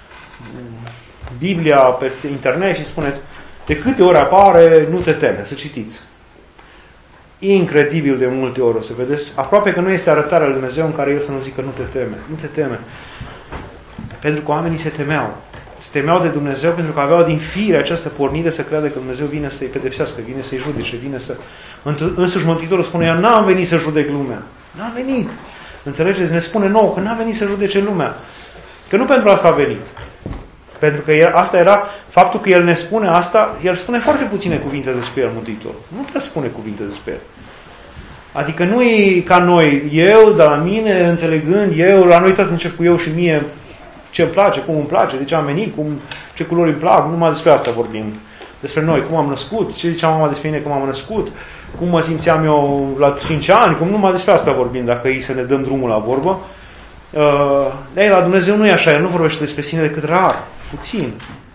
Biblia, pe internet și spuneți de câte ori apare, nu te teme, să citiți. Incredibil de multe ori o să vedeți. Aproape că nu este arătarea lui Dumnezeu în care El să nu zică nu te teme. Nu te teme. Pentru că oamenii se temeau. Se temeau de Dumnezeu pentru că aveau din fire această pornire să creadă că Dumnezeu vine să-i pedepsească, vine să-i judece, vine să... Însuși Mântuitorul spune, eu n-am venit să judec lumea. N-am venit. Înțelegeți? Ne spune nouă că n-am venit să judece lumea. Că nu pentru asta a venit. Pentru că el, asta era, faptul că El ne spune asta, El spune foarte puține cuvinte despre El, Mântuitorul. Nu prea spune cuvinte despre El. Adică nu e ca noi, eu, de la mine, înțelegând, eu, la noi tot încep cu eu și mie ce îmi place, cum îmi place, de ce am venit, cum, ce culori îmi plac, numai despre asta vorbim. Despre noi, cum am născut, ce zicea mama despre mine cum am născut, cum mă simțeam eu la cinci ani, cum numai despre asta vorbim, dacă ei să ne dăm drumul la vorbă. Uh, ei, la Dumnezeu nu e așa, El nu vorbește despre sine decât rar, puțin.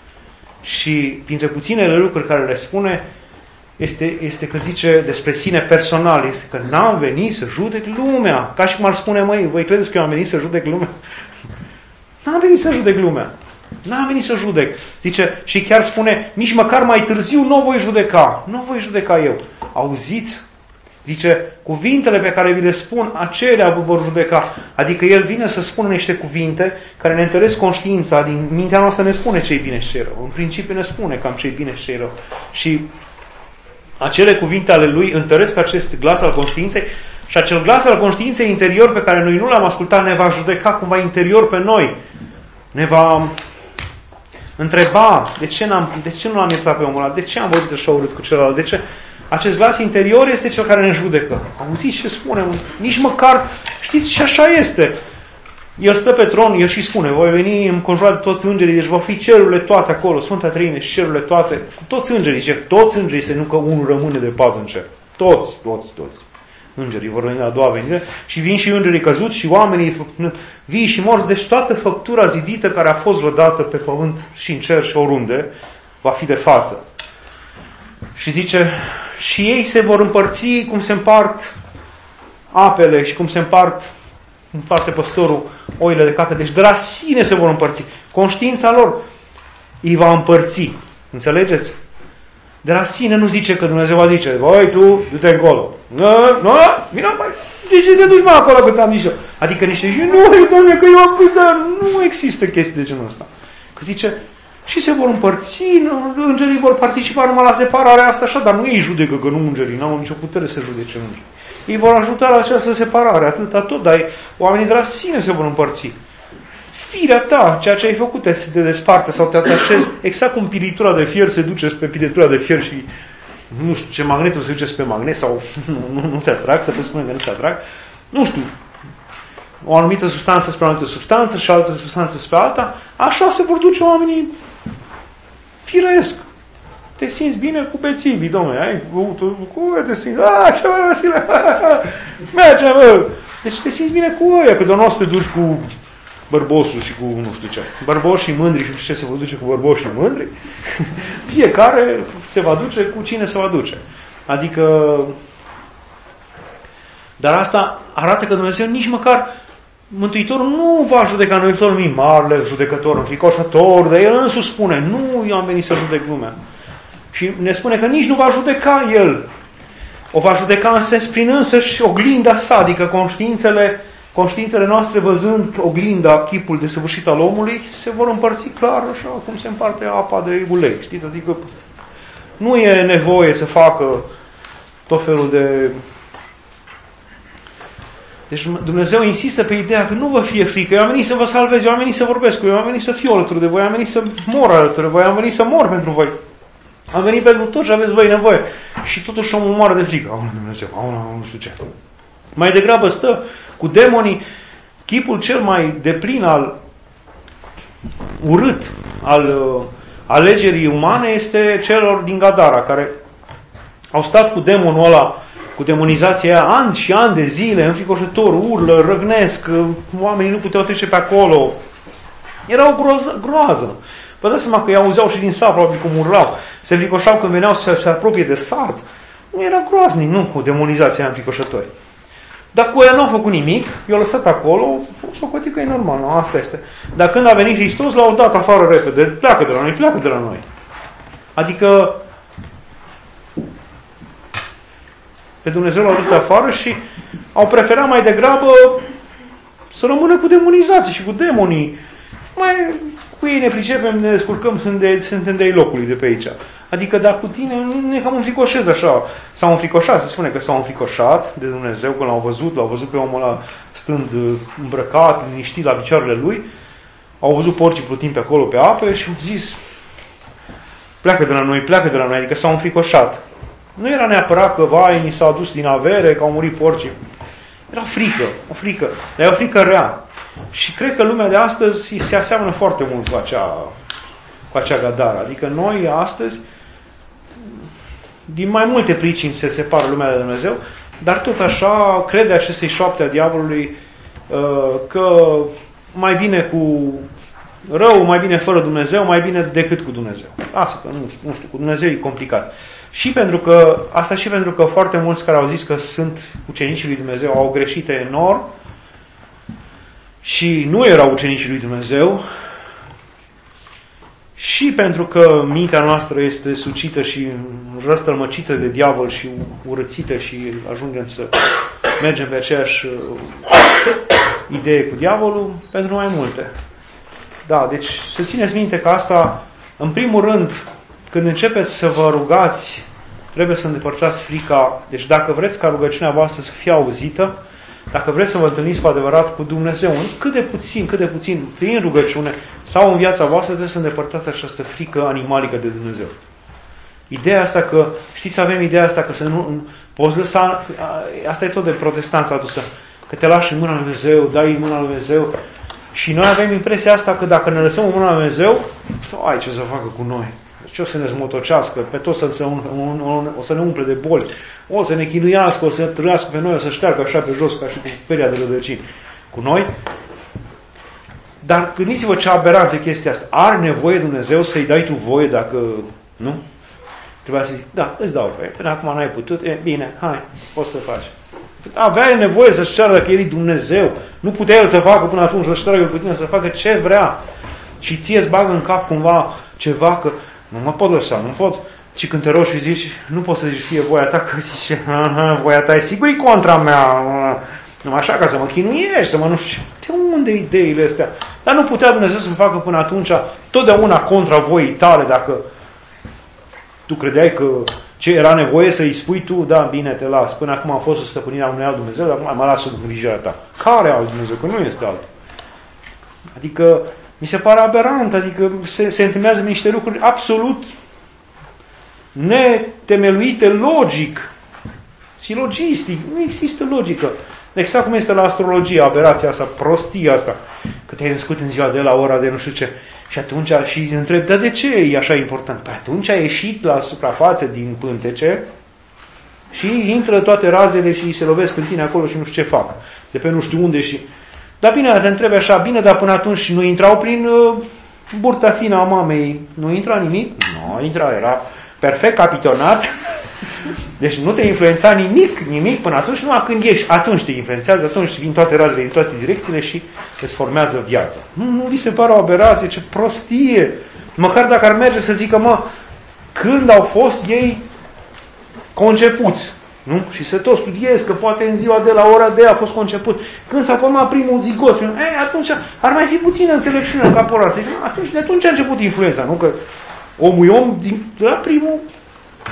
Și printre puținele lucruri care le spune, este, este că zice despre sine personal, este că n-am venit să judec lumea. Ca și cum ar spune, măi, voi credeți că eu am venit să judec lumea? N-am venit să judec lumea. N-am venit să judec. Zice, și chiar spune, nici măcar mai târziu nu o voi judeca. Nu o voi judeca eu. Auziți? Zice, cuvintele pe care vi le spun, acelea vă vor judeca. Adică El vine să spună niște cuvinte care ne întăresc conștiința. Din mintea noastră ne spune ce-i bine și ce-i rău. În principiu ne spune cam ce-i bine și ce-i rău. Și acele cuvinte ale Lui întăresc acest glas al conștiinței și acel glas al conștiinței interior pe care noi nu l-am ascultat ne va judeca cumva interior pe noi. Ne va întreba de ce, n-am, de ce nu l-am iertat pe omul ăla, de ce am vorbit așa urât cu celălalt, de ce... Acest glas interior este cel care ne judecă. Auziți ce spune? Nici măcar, știți, și așa este. El stă pe tron, El și spune, voi veni înconjurat de toți îngerii, deci vor fi cerurile toate acolo, Sfânta Treime și cerurile toate, cu toți îngerii, zice, toți îngerii, să nu că unul rămâne de pază în cer. Toți, toți, toți. Îngerii vor veni la a doua venire și vin și îngerii căzuți și oamenii vii și morți, deci toată făptura zidită care a fost vreodată pe pământ și în cer și oriunde, va fi de față. Și zice, și ei se vor împărți cum se împart apele și cum se împart, împarte păstorul oile de capre. Deci de la sine se vor împărți. Conștiința lor îi va împărți. Înțelegeți? De la sine nu zice că Dumnezeu va zice, voi tu, du-te încolo. Nu, nu, vină mai, de ce te duci mai acolo că ți-am zis eu? Adică niște zice, nu, Doamne, că eu am pus, nu există chestii de genul ăsta. Că zice, și se vor împărți, îngerii vor participa numai la separarea asta așa, dar nu ei judecă, că nu îngerii, n-au nicio putere să judece îngerii. Ei vor ajuta la această separare, atâta tot, dar oamenii de la sine se vor împărți. Firea ta, ceea ce ai făcut, te se desparte sau te atașezi, exact cum pilitura de fier se duce spre pilitura de fier și nu știu ce magnetul se duce spre magnet sau nu, nu, nu se atrag, să spune că nu se atrag, nu știu, o anumită substanță spre o anumită substanță și altă substanță spre alta, așa se vor duce oamenii firesc. Te simți bine cu bețivii, domnule, ai? Cu te simți? Ah, ce mă, Vasile! Merge, mă! Deci te simți bine cu ăia, că de-o noastră te duci cu bărbosul și cu nu știu ce. Bărboși și mândri și ce se va duce cu bărboși și mândri? Fiecare se va duce cu cine se va duce. Adică... Dar asta arată că Dumnezeu nici măcar Mântuitorul nu va judeca Mântuitorul mimarele, judecător, înfricoșător, dar El însuși spune, nu eu am venit să judec lumea. Și ne spune că nici nu va judeca El. O va judeca în sens prin însăși oglinda sa, adică conștiințele, conștiințele noastre văzând oglinda, chipul desăvârșit al omului, se vor împărți clar așa cum se împarte apa de ulei. Știți? Adică nu e nevoie să facă tot felul de Deci Dumnezeu insistă pe ideea că nu vă fie frică. Eu am venit să vă salvez, eu am venit să vorbesc cu eu, am venit să fiu alături de voi, am venit să mor alături de voi, am venit să mor pentru voi. Am venit pentru tot ce aveți voi nevoie. Și totuși omul moară de frică. Aoleu, Dumnezeu, aoleu, nu știu ce. Mai degrabă stă cu demonii. Chipul cel mai deplin al urât al uh, alegerii umane este celor din Gadara, care au stat cu demonul ăla, cu demonizația aia, ani și ani de zile, înfricoșător, urlă, răgnesc, oamenii nu puteau trece pe acolo. Era o groază. groază. Vă dați seama că îi auzeau și din sat, probabil cum urlau. Se înfricoșau când veneau să se apropie de sat. Nu era groaznic, nu, cu demonizația înfricoșători. Dar cu ea nu a făcut nimic, i-a lăsat acolo, s-o cotit că e normal, nu, asta este. Dar când a venit Hristos, l-au dat afară repede, pleacă de la noi, pleacă de la noi. Adică pe Dumnezeu l-au dat afară și au preferat mai degrabă să rămână cu demonizații și cu demonii. Mai cu ei ne pricepem, ne descurcăm, suntem de locului de pe aici. Adică dacă cu tine ne cam înfricoșez așa. S-au înfricoșat, se spune că s-au înfricoșat de Dumnezeu când l-au văzut, l-au văzut pe omul ăla stând îmbrăcat, liniștit la picioarele lui. Au văzut porcii plutind pe acolo pe apă și au zis pleacă de la noi, pleacă de la noi, adică s-au înfricoșat. Nu era neapărat că, vai, ni s-a adus din avere, că au murit porcii. Era frică, o frică, dar e o frică rea. Și cred că lumea de astăzi se aseamănă foarte mult cu acea, cu acea Gadara. Adică noi astăzi, din mai multe pricini se separă lumea de Dumnezeu, dar tot așa crede acestei șoapte a diavolului că mai bine cu rău, mai bine fără Dumnezeu, mai bine decât cu Dumnezeu. Asta, că nu, nu știu, cu Dumnezeu e complicat. Și pentru că, asta și pentru că foarte mulți care au zis că sunt ucenicii lui Dumnezeu au greșit enorm și nu erau ucenicii lui Dumnezeu, și pentru că mintea noastră este sucită și răstălmăcită de diavol și urățită și ajungem să mergem pe aceeași idee cu diavolul, pentru mai multe. Da, deci să țineți minte că asta, în primul rând, când începeți să vă rugați, trebuie să îndepărtați frica. Deci dacă vreți ca rugăciunea voastră să fie auzită, dacă vreți să vă întâlniți cu adevărat cu Dumnezeu, cât de puțin, cât de puțin, prin rugăciune sau în viața voastră, trebuie să îndepărtați această frică animalică de Dumnezeu. Ideea asta că, știți, avem ideea asta că să nu poți lăsa, asta e tot de protestanță adusă, că te lași în mâna lui Dumnezeu, dai în mâna lui Dumnezeu, și noi avem impresia asta că dacă ne lăsăm în mâna lui Dumnezeu, ai ce să facă cu noi. Ce o să ne zmotocească, pe toți să un, un, un, o să ne umple de boli, o să ne chinuiască, o să trăiască pe noi, o să șteargă așa pe jos ca și cu peria de rădăcini cu noi. Dar gândiți-vă ce aberantă chestia asta. Are nevoie Dumnezeu să-i dai tu voie dacă nu? Trebuia să zic, da, îți dau voie. Până acum n-ai putut, e bine, hai, poți să faci. Avea nevoie să-și ceară dacă el e Dumnezeu. Nu putea el să facă până atunci, să-și tragă pe tine, să facă ce vrea. Și ție îți bagă în cap cumva ceva că nu mă pot lăsa, nu pot. Și când te rogi și zici, nu poți să zici fie voia ta, că zici, aha, voia ta e sigur e contra mea. Nu așa ca să mă chinuiești, să mă nu știu. De unde ideile astea? Dar nu putea Dumnezeu să facă până atunci totdeauna contra voii tale, dacă tu credeai că ce era nevoie să-i spui tu, da, bine, te las. Până acum a fost o stăpânire a unui alt Dumnezeu, dar acum mă las sub îngrijirea ta. Care alt Dumnezeu? Că nu este altul. Adică mi se pare aberant, adică se, se întâmnează niște lucruri absolut netemeluite logic, silogistic, nu există logică. Exact cum este la astrologie, aberația asta, prostia asta, că te-ai născut în ziua de la ora de nu știu ce. Și atunci și întreb, dar de ce e așa important? Păi atunci a ieșit la suprafață din pântece și intră toate razele și se lovesc în tine acolo și nu știu ce fac. De pe nu știu unde și... Dar bine, te întrebi așa, bine, dar până atunci nu intrau prin uh, burta fină a mamei, nu intra nimic? Nu, intra, era perfect capitonat. Deci nu te influența nimic, nimic până atunci, numai când ieși, atunci te influențează, atunci vin toate razele din toate direcțiile și îți formează viața. Nu, nu vi se pare o aberație, ce prostie! Măcar dacă ar merge să zică, mă, când au fost ei concepuți, nu? Și să tot studiez, că poate în ziua de la ora de a fost conceput. Când s-a format primul zigot, ei, atunci ar mai fi puțină înțelepciune în capul ăla. Atunci, de atunci a început influența, nu? Că omul e om din, de la primul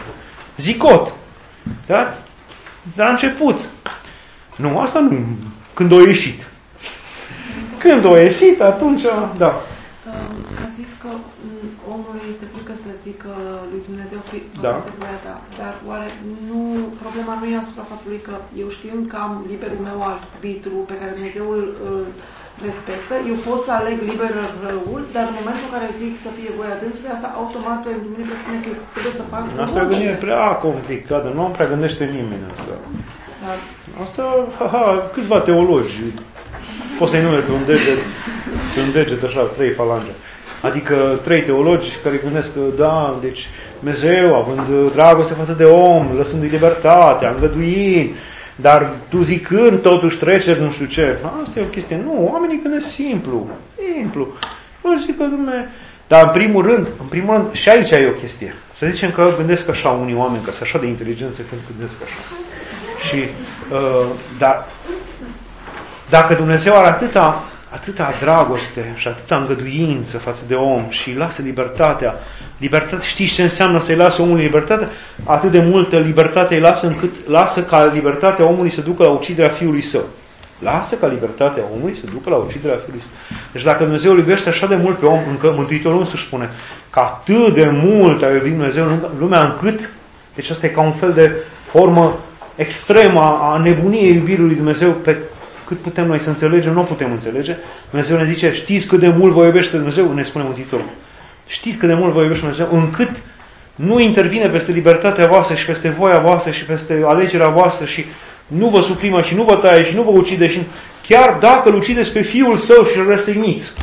zigot. Da? De la început. Nu, asta nu când o ieșit. Când o ieșit, atunci, da. A zis că omului este frică să zică lui Dumnezeu da. Este voia ta, dar oare nu, problema nu e asupra faptului că eu știind că am liberul meu arbitru pe care Dumnezeu îl respectă, eu pot să aleg liber răul, dar în momentul în care zic să fie voia dânsului, asta automat pentru mine presupune că trebuie să fac asta e gândire prea complicată, nu am prea gândește nimeni asta. Dar... Asta, haha, câțiva teologi, poți să-i numeri pe un deget, pe un deget așa, trei falange. Adică trei teologi care gândesc că, da, deci Dumnezeu, având dragoste față de om, lăsându-i libertatea, îngăduind, dar tu zicând totuși treceri, nu știu ce. Asta e o chestie. Nu, oamenii gândesc simplu. Simplu. Nu zic că, Dumnezeu... Dar în primul rând, în primul rând, și aici e o chestie. Să zicem că gândesc așa unii oameni, că sunt așa de inteligență când gândesc așa. Și, uh, dar, dacă Dumnezeu are atâta, atâta dragoste și atâta îngăduință față de om și îi lasă libertatea, libertate, știți ce înseamnă să-i lasă omului libertatea? Atât de multă libertate îi lasă încât lasă ca libertatea omului să ducă la uciderea fiului său. Lasă ca libertatea omului să ducă la uciderea fiului său. Deci dacă Dumnezeu îl iubește așa de mult pe om, încă Mântuitorul însuși spune că atât de mult a iubit Dumnezeu în lumea încât, deci asta e ca un fel de formă extremă a nebuniei iubirii lui Dumnezeu pe cât putem noi să înțelegem, nu putem înțelege. Dumnezeu ne zice, știți cât de mult vă iubește Dumnezeu? Ne spune Mântuitorul. Știți cât de mult vă iubește Dumnezeu, încât nu intervine peste libertatea voastră și peste voia voastră și peste alegerea voastră și nu vă suprimă și nu vă taie și nu vă ucide și chiar dacă îl ucideți pe Fiul Său și îl răstigniți.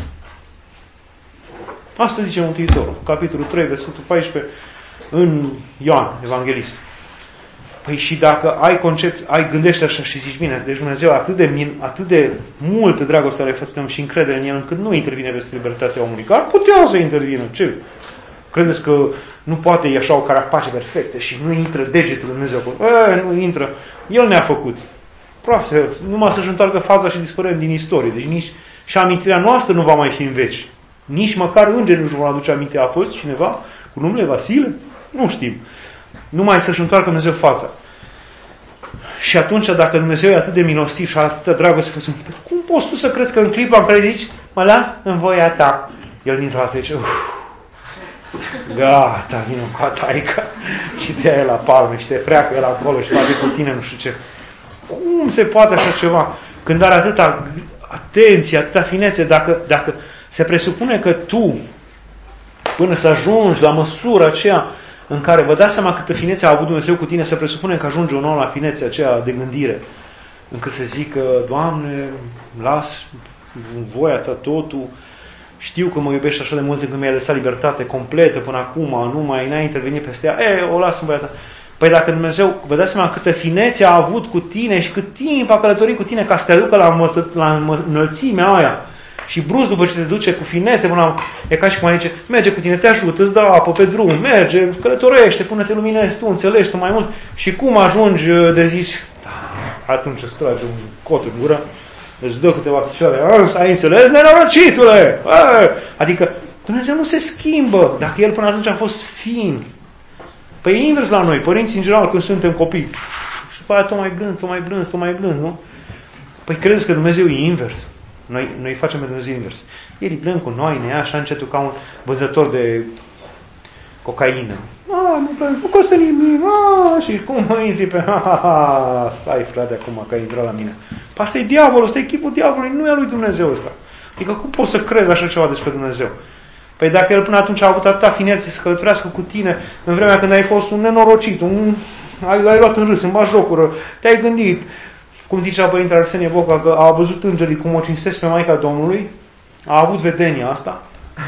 Asta zice Mântuitorul, capitolul trei, versetul paisprezece, în Ioan, Evanghelist. Păi și dacă ai concept, ai gândește așa și zici, bine, deci Dumnezeu atât de, min, atât de multă dragoste are față și încredere în El, încât nu intervine peste libertatea omului, că ar putea să intervină. Ce? Credeți că nu poate e așa o carapace perfectă și nu intră degetul lui Dumnezeu acolo? E, nu intră. El ne-a făcut. Proaste, numai să-și întoarcă faza și dispărăm din istorie. Deci nici și amintirea noastră nu va mai fi în veci. Nici măcar îngerii nu-și vor aduce aminte. A fost cineva cu numele Vasile? Nu știm. Numai să-și întoarcă Dumnezeu fața. Și atunci, dacă Dumnezeu e atât de milostiv și atât de dragoste, cum poți tu să crezi că în clipa în care zici, mă las în voia ta, El din toate zice, uff, gata, vină cu a taică și te ia la palme și te preacă el acolo și face cu tine nu știu ce. Cum se poate așa ceva? Când are atâta atenție, atâta finețe, dacă, dacă se presupune că tu, până să ajungi la măsura aceea în care vă dați seama câtă finețe a avut Dumnezeu cu tine, se presupune că ajunge un om la finețea aceea de gândire, încât să zică, Doamne, las în voia ta totul, știu că mă iubești așa de mult încât mi-ai lăsat libertate completă până acum, nu mai n-ai intervenit peste ea, e, o las în voia ta. Păi dacă Dumnezeu, vă dați seama câtă finețe a avut cu tine și cât timp a călătorit cu tine ca să te aducă la, la înălțimea aia, și brusc după ce te duce cu finețe până la, e ca și cum zice, merge cu tine, te ajută, îți dă apă pe drum, merge, călătorește până te luminezi tu, înțelegi tu mai mult și cum ajungi de zici, atunci îți trage un cot în gură, îți dă câteva picioare, ai înțeles, nenorocitule! Adică Dumnezeu nu se schimbă dacă El până atunci a fost fin. Păi e invers la noi, părinții în general când suntem copii. Și după aia tot mai blând, tot mai blând, tot mai blând, nu? Păi credeți că Dumnezeu e invers? Noi, noi facem pe Dumnezeu invers. El e blând cu noi, ne ia așa încetul ca un vânzător de cocaină. Ah, nu, nu costă nimic, ah, și cum mă intri pe, ha, ha, ha, stai frate acum că ai intrat la mine. Păi asta e diavolul, ăsta e chipul diavolului, nu e a lui Dumnezeu ăsta. Adică cum poți să crezi așa ceva despre Dumnezeu? Păi dacă El până atunci a avut atâta finețe să călătorească cu tine în vremea când ai fost un nenorocit, un, ai, ai luat în râs, în bajocură, te-ai gândit, cum zicea Părintele Arsenie Boca, că a văzut îngerii cum o cinstesc pe Maica Domnului, a avut vedenia asta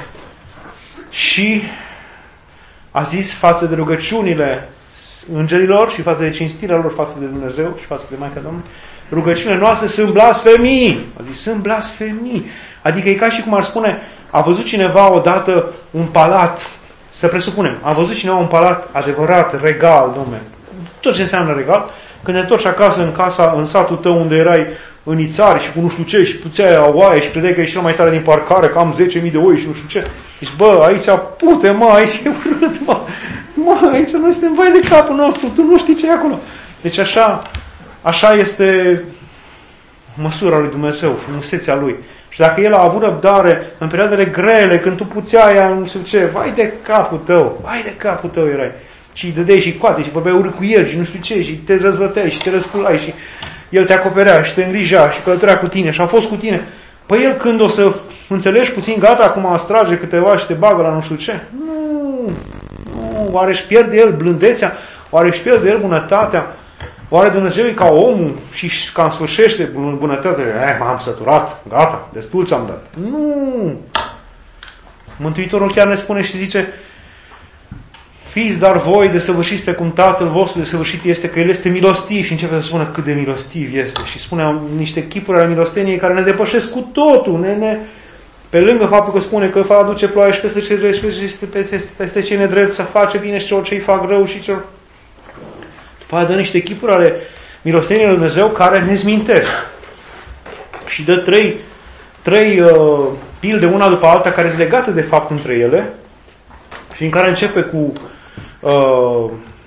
și a zis față de rugăciunile îngerilor și față de cinstirea lor față de Dumnezeu și față de Maica Domnului, rugăciunile noastre sunt blasfemii. A zis, sunt blasfemii. Adică e ca și cum ar spune, a văzut cineva odată un palat, să presupunem, a văzut cineva un palat adevărat, regal, dom'le, tot ce înseamnă regal, când te întorci acasă în casa, în satul tău unde erai în Ițari și cu nu știu ce și puțeai oaie și credeai că ești cel mai tare din parcare, că am zece mii de oi și nu știu ce. Zici, bă, aici pute, mă, aici e urât, mă. Mă, aici noi suntem vai de capul nostru, tu nu știi ce e acolo. Deci așa, așa este măsura lui Dumnezeu, frumusețea lui. Și dacă el a avut răbdare în perioadele grele, când tu puțeai aia, nu știu ce, vai de capul tău, vai de capul tău erai. Și îi dădeai și coate și vorbeai urât cu el și nu știu ce, și te răzvăteai și te răsculai și el te acoperea și te îngrija și călătorea cu tine și a fost cu tine. Păi el când o să înțelegi puțin, gata, acum astrage câteva și te bagă la nu știu ce? Nu, nu, oare își pierde el blândețea? Oare își pierde el bunătatea? Oare Dumnezeu e ca omul și cam sfârșește bunătatea? Eh, m-am săturat, gata, destul ți-am dat. Nu! Mântuitorul chiar ne spune și zice: fiți dar voi desăvârșiți precum Tatăl vostru desăvârșit este, că El este milostiv. Și începe să spună cât de milostiv este. Și spune niște chipuri ale milosteniei care ne depășesc cu totul. Ne, ne, pe lângă faptul că spune că va aduce ploaie și peste cei drept și peste, peste, peste cei nedrept, să face bine și celor ce îi fac rău și celor... După aia dă niște chipuri ale milosteniei lui Dumnezeu care ne zmintesc. Și dă trei, trei uh, pilde, una după alta, care sunt legate de fapt între ele și în care începe cu uh,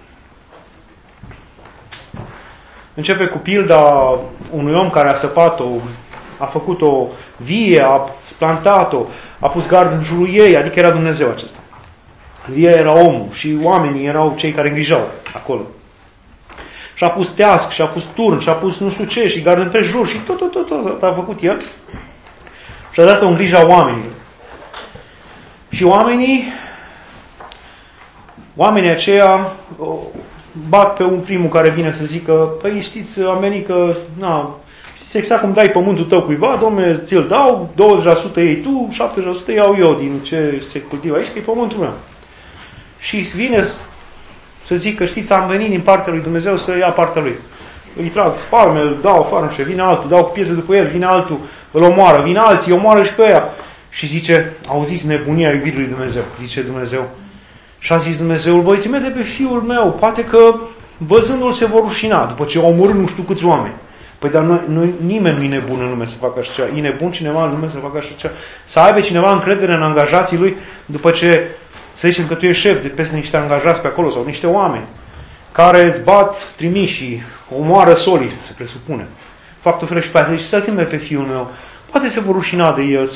începe cu pilda unui om care a săpat-o, a făcut-o vie, a plantat-o, a pus gard în jurul ei, adică era Dumnezeu acesta. Vie era omul și oamenii erau cei care îngrijau acolo. Și a pus teasc, și a pus turn, și a pus nu știu ce, și gard împrejur, și tot, tot, tot, tot a făcut el. Și a dat-o în grija oamenilor. Și oamenii, oamenii aceia bat pe un primul care vine să zică: păi știți, am venit că, na, știți exact cum dai pământul tău cuiva, dom'le, ți-l dau, douăzeci la sută iei tu, șaptezeci la sută iau eu din ce se cultivă aici, că e pământul meu. Și vine să zic că știți, am venit din partea lui Dumnezeu să ia partea lui. Îi trag palme, îl dau afară, și vine altul, dau pietre după el, vine altul, îl omoară, vine alții, îi omoară și pe ea. Și zice: auziți nebunia iubirii lui Dumnezeu, zice Dumnezeu. Și a zis Dumnezeu: voi trimite pe fiul meu, poate că văzându-l se vor rușina, după ce au omorât nu știu câți oameni. Păi dar noi, noi, nimeni nu e nebun în lume să facă așa ceva. E nebun cineva în lume să facă așa ceva. Să aibă cineva încredere în angajații lui după ce, să zicem că tu ești șef de peste niște angajați pe acolo sau niște oameni care îți bat trimișii, omoară solii, se presupune. Faptul fără și pe aia, zice: să-l trimite pe fiul meu, poate se vor rușina de el.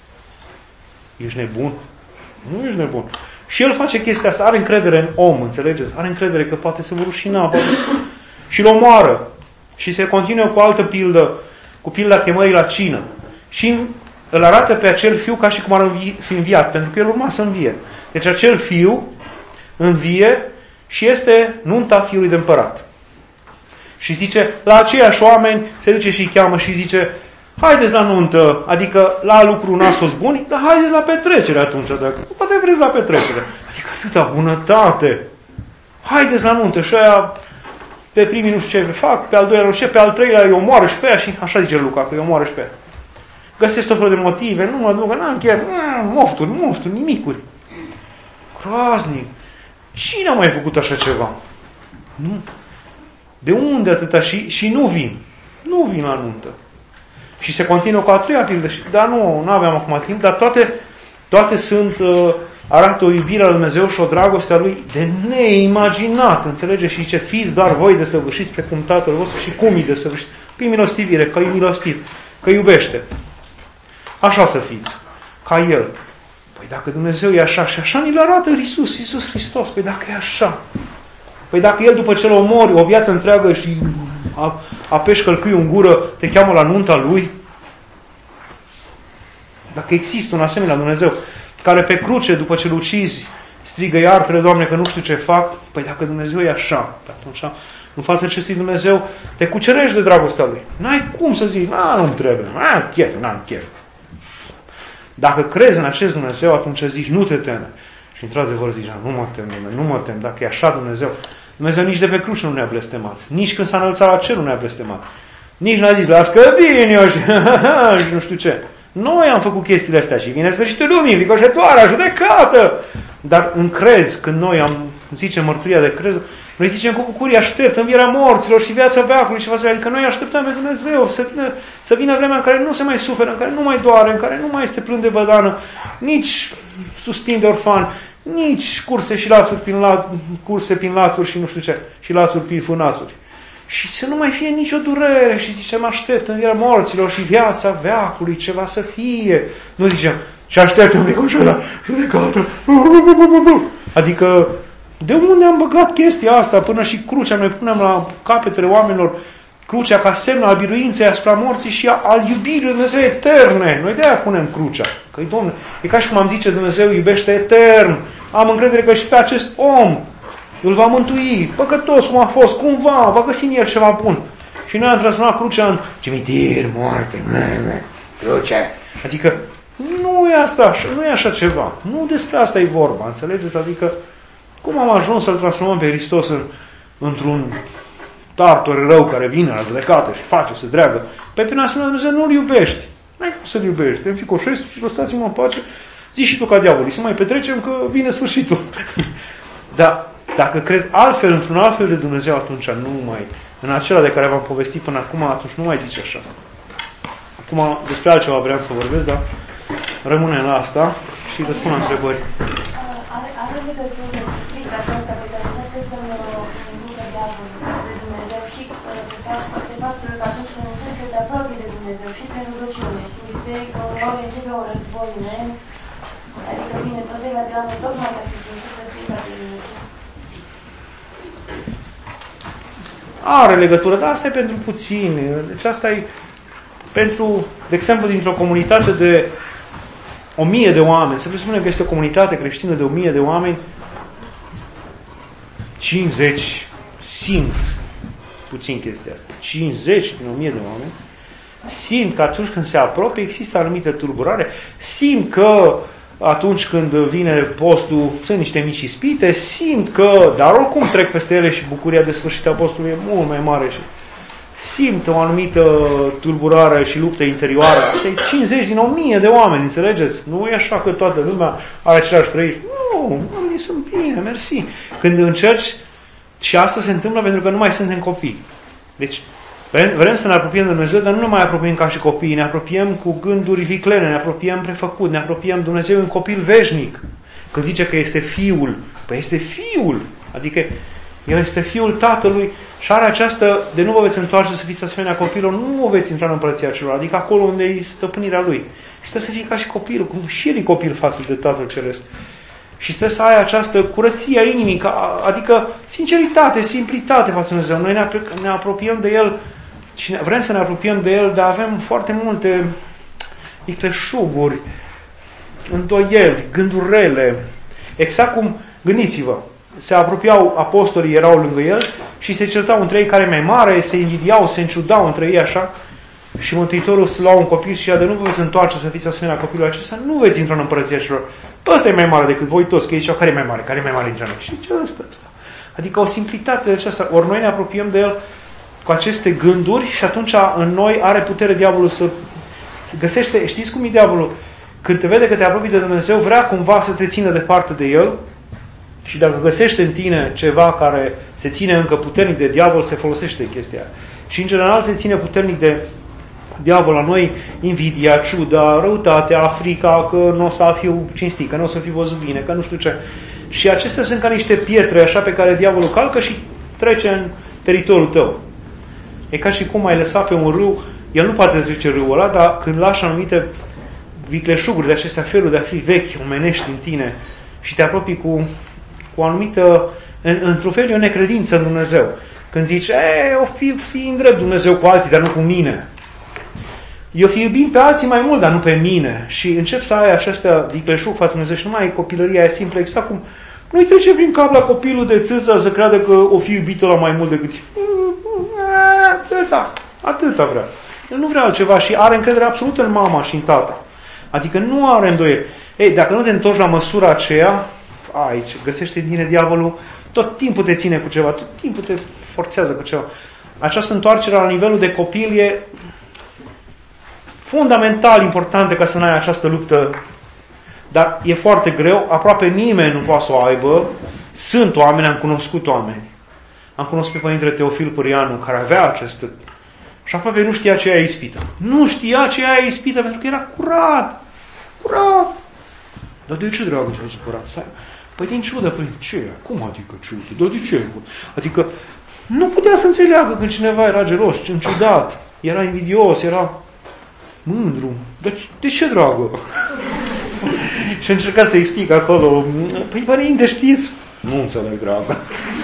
Ești nebun? Nu ești nebun. Și el face chestia asta, are încredere în om, înțelegeți? Are încredere că poate se vor rușina, poate... și îl omoară. Și se continuă cu altă pildă, cu pilda chemării la cină. Și îl arată pe acel fiu ca și cum ar fi înviat, pentru că el urma să învie. Deci acel fiu învie și este nunta fiului de împărat. Și zice, la aceiași oameni se duce și îi cheamă și zice: haideți la nuntă, adică la lucru n-ați fost buni, dar haideți la petrecere atunci, dacă poate vreți la petrecere. Adică atâta bunătate. Haideți la nuntă. Și aia pe primii nu știu ce fac, pe al doilea nu știu ce, pe al treilea îi omoară și pe aia și așa zice Luca, că îi omoară și pe aia. Găsesc tot felul de motive, nu mă duc, n-am chiar, mofturi, mofturi, nimicuri. Groaznic. Cine a mai făcut așa ceva? Nu. De unde atâta? Și, și nu vin. Nu vin la nuntă. Și se continuă cu a treia pildă. Dar nu, nu aveam acum timp, dar toate, toate sunt, uh, arată o iubire a lui Dumnezeu și o dragoste a Lui de neimaginat. Înțelege? Și zice: fiți dar voi desăvârșiți precum Tatăl vostru. Și cum e desăvârșit? Că e milostivire, că e milostiv, că iubește. Așa să fiți, ca El. Păi dacă Dumnezeu e așa și așa ni-l arată Iisus, Iisus Hristos, păi dacă e așa, păi dacă El după ce îl omori o viață întreagă și apeși călcâiul în gură, te cheamă la nunta Lui, dacă există un asemenea Dumnezeu care pe cruce, după ce îl ucizi, strigă: iartă-le, Doamne, că nu știu ce fac, păi dacă Dumnezeu e așa, atunci în fața acestui Dumnezeu te cucerești de dragostea Lui. N-ai cum să zici: na, nu-mi trebuie, n-am chef, n-am chef. Dacă crezi în acest Dumnezeu, atunci zici: nu te teme. Și într-adevăr zici: nu mă tem, nu mă tem, dacă e așa Dumnezeu. Dumnezeu nici de pe cruce nu ne-a blestemat. Nici când s-a înălțat la cer nu ne-a blestemat. Nici n-a zis: las că vin eu și nu știu ce. Noi am făcut chestiile astea și vine sfârșitul lumii, fricoșătoarea, judecată. Dar încrezi, când noi am, zicem mărturia de creză, noi zicem cu bucurie: aștept învierea morților și viața veacului și va să adică noi așteptăm pe Dumnezeu să, să vină vremea în care nu se mai suferă, în care nu mai doare, în care nu mai este plâns de bădană, nici suspin de orfan, nici curse și lațuri prin la, curse prin lațuri și nu știu ce, și lațuri prin fânațuri. și să nu mai fie nicio durere și zice, mă aștept învierea morților și viața veacului, ce va să fie. Nu zice, și aștept în viața la judecată. Adică, de unde am băgat chestia asta până și crucea? Noi punem la capetele oamenilor crucea ca semn al biruinței asupra morții și al iubirii lui Dumnezeu eterne. Noi de-aia punem crucea. Că, Domnule, e ca și cum am zice, Dumnezeu iubește etern. Am încredere că și pe acest om îl va mântui, păcătos cum a fost, cumva, va găsi în el ceva bun. Și noi am transformat crucea în cimitir, moarte, crucea. Adică nu e asta, nu e așa ceva. Nu despre asta e vorba, înțelegeți? Adică cum am ajuns să-L transformăm pe Hristos în, într-un tartor rău care vine la judecată și face să dreagă. Pe prin asemenea Dumnezeu nu-L iubești. N-ai cum să-L iubești. Te înficoșezi și lăsați-mă în pace. Zici și tu ca diavolii, să mai petrecem că vine sfârșitul. Dar dacă crezi altfel, într-un altfel de Dumnezeu, atunci nu mai, în acela de care v-am povestit până acum, atunci nu mai zici așa. Acum, despre altceva vreau să vorbesc, dar rămânem la asta și răspund la întrebări. Are, are legătură cu frica aceasta pe care toate să inducă diavolul de Dumnezeu și de faptul că atunci când începi să te apropii de Dumnezeu și prin rugăciune și biserică, uneori începe un război imens, adică vine tot de la diavol, tocmai ca să-ți începe frica de Dumnezeu. Are legătură, dar asta e pentru puțini. Deci asta e pentru, de exemplu, dintr-o comunitate de o mie de oameni, să presupunem că este o comunitate creștină de o mie de oameni, cincizeci simt, puțin chestia asta, cincizeci din o mie de oameni, simt că atunci când se apropie există anumite tulburare, simt că atunci când vine postul sunt niște mici ispite, simt că, dar oricum trec peste ele și bucuria de sfârșit a postului e mult mai mare și simt o anumită tulburare și luptă interioară. Asta e cincizeci din o mie de oameni, înțelegeți? Nu e așa că toată lumea are același trăiri. Nu, oamenii sunt bine, mersi. Când încerci, și asta se întâmplă pentru că nu mai suntem copii. Deci, vrem să ne apropiem de Dumnezeu, dar nu ne mai apropiem ca și copii. Ne apropiem cu gânduri viclene, ne apropiem prefăcut, ne apropiem Dumnezeu un copil veșnic. Când zice că este Fiul, păi este Fiul. Adică El este Fiul Tatălui și are această, de nu vă veți întoarce să fiți asemenea copilor, nu vă veți intra în împărăția celor, adică acolo unde e stăpânirea Lui. Și trebuie să fii ca și copilul, cum și El e copil față de Tatăl Ceresc. Și trebuie să ai această curăție a inimii, adică sinceritate, simplitate față de Dumnezeu. Noi ne apropiem de El și vrem să ne apropiem de El, dar avem foarte multe vicleșuguri, îndoieli, gânduri rele. Exact cum, gândiți-vă, se apropiau apostolii, erau lângă El și se certau între ei care e mai mare, se invidiau, se înciudau între ei așa și Mântuitorul să lua un copil și ea de nu vă veți întoarce să fiți asemenea copilul acesta, nu veți intra în împărăția celor. Ăsta e mai mare decât voi toți, că ei ziceau, care e mai mare, care e mai mare dintre noi? Și ce ăsta, ăsta. Adică o simplitate de aceasta. Ori noi ne apropiem de El cu aceste gânduri și atunci în noi are putere diavolul să găsește, știți cum e diavolul? Când te vede că te apropii de Dumnezeu, vrea cumva să te țină departe de El și dacă găsește în tine ceva care se ține încă puternic de diavol, se folosește chestia. Și în general se ține puternic de diavol la noi invidia, ciuda, răutatea, frica, că nu o să fiu cinstit, că nu o să fiu văzut bine, că nu știu ce. Și acestea sunt ca niște pietre așa pe care diavolul calcă și trece în teritoriul tău. E ca și cum ai lăsat pe un râu, el nu poate trece râul ăla, dar când lași anumite vicleșuguri de acestea, felul de a fi vechi, omenești în tine și te apropii cu, cu o anumită, în, într-un fel e o necredință în Dumnezeu. Când zici, e, o fi, fi în drept Dumnezeu cu alții, dar nu cu mine. Eu fi iubit pe alții mai mult, dar nu pe mine. Și încep să ai această vicleșug față de Dumnezeu și nu mai ai copilăria aia simplă, exact cum nu-i trece prin cap la copilul de țâța să creadă că o fi iubită la mai mult decât țâța. Atâta vrea. El nu vrea altceva și are încredere absolută în mama și în tata. Adică nu are îndoieli. Ei, dacă nu te întorci la măsura aceea, aici, găsește din tine diavolul, tot timpul te ține cu ceva, tot timpul te forțează cu ceva. Această întoarcere la nivelul de copil e fundamental importantă ca să n-ai această luptă. Dar e foarte greu, aproape nimeni nu poate să o aibă. Sunt oameni, am cunoscut oameni. Am cunoscut pe Părintele Teofil Pârianu, care avea această... Și aproape nu știa ce e ispită. Nu știa ce e ispită, pentru că era curat. Curat. Dar de ce, dragă, s-a supărat? Păi din ciudă, păi ce? Cum adică ciudă? Dar de ce? Adică nu putea să înțeleagă când cineva era gelos, ciudat, era invidios, era mândru. De, de ce, dragă? Și încerca să explic acolo, păi, părinte, știți? Nu înțeleg, dragă.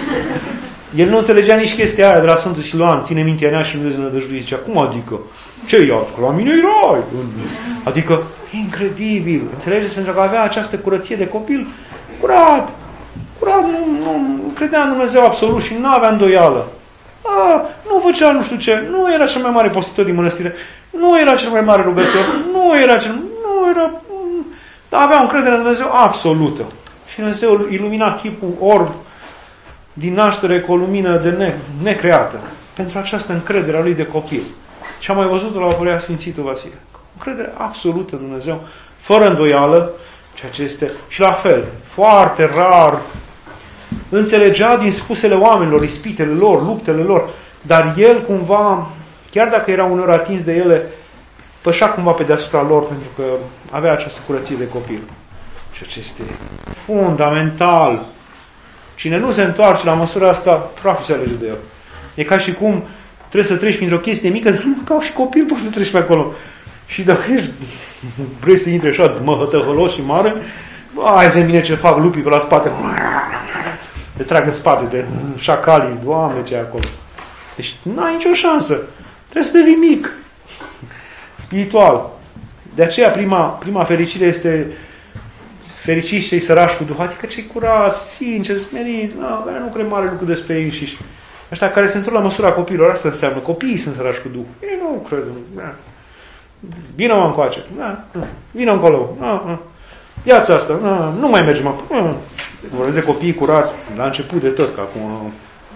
El nu înțelegea nici chestia aia de la Sfântul Siluan, ține mintea nea și nu vezi nădăjduit. Zicea, cum adică? Ce iau? La mine erai! Adică, incredibil. Înțelegeți? Pentru că avea această curăție de copil curat. Curat, nu, nu credea în Dumnezeu absolut și nu avea îndoială. A, nu făcea nu știu ce, nu era cel mai mare postitor din mănăstire, nu era cel mai mare rugător, nu era cel... Nu era... Dar avea o încredere în Dumnezeu absolută. Și Dumnezeu ilumina chipul orb din naștere cu o lumină de ne, necreată. Pentru această încredere a lui de copil. Și am mai văzut-o la Apolea Sfințitul Vasile. Încredere absolută în Dumnezeu, fără îndoială, ceea ce este și la fel, foarte rar, înțelegea din spusele oamenilor, ispitele lor, luptele lor, dar el cumva, chiar dacă era uneori atins de ele, pășea cumva pe deasupra lor, pentru că avea această curăție de copil. Ceea ce este fundamental. Cine nu se întoarce la măsura asta, praful se alege de el. E ca și cum trebuie să treci printr-o chestie mică, dar nu ca și copil poți să treci pe acolo. Și dacă ești, vrei să intri așa măhătăhălos și mare, ai de mine ce fac lupii pe la spate. Te trag în spate de șacalii, Doamne, ce e acolo. Deci nu ai nicio șansă. Trebuie să devii mic. Spiritual. De aceea prima, prima fericire este fericiți cei sărași cu Duh, adică cei curați, sinceri, smeriți, care nu cred mare lucru despre ei și ăștia care se întorc la măsura copiilor, asta înseamnă, copiii sunt sărași cu Duh. Ei nu cred. Vină-mă încoace. Vină încolo. Ia-ți asta. Nu mai mergem acum. Vorbesc de copiii curați la început de tot, că acum...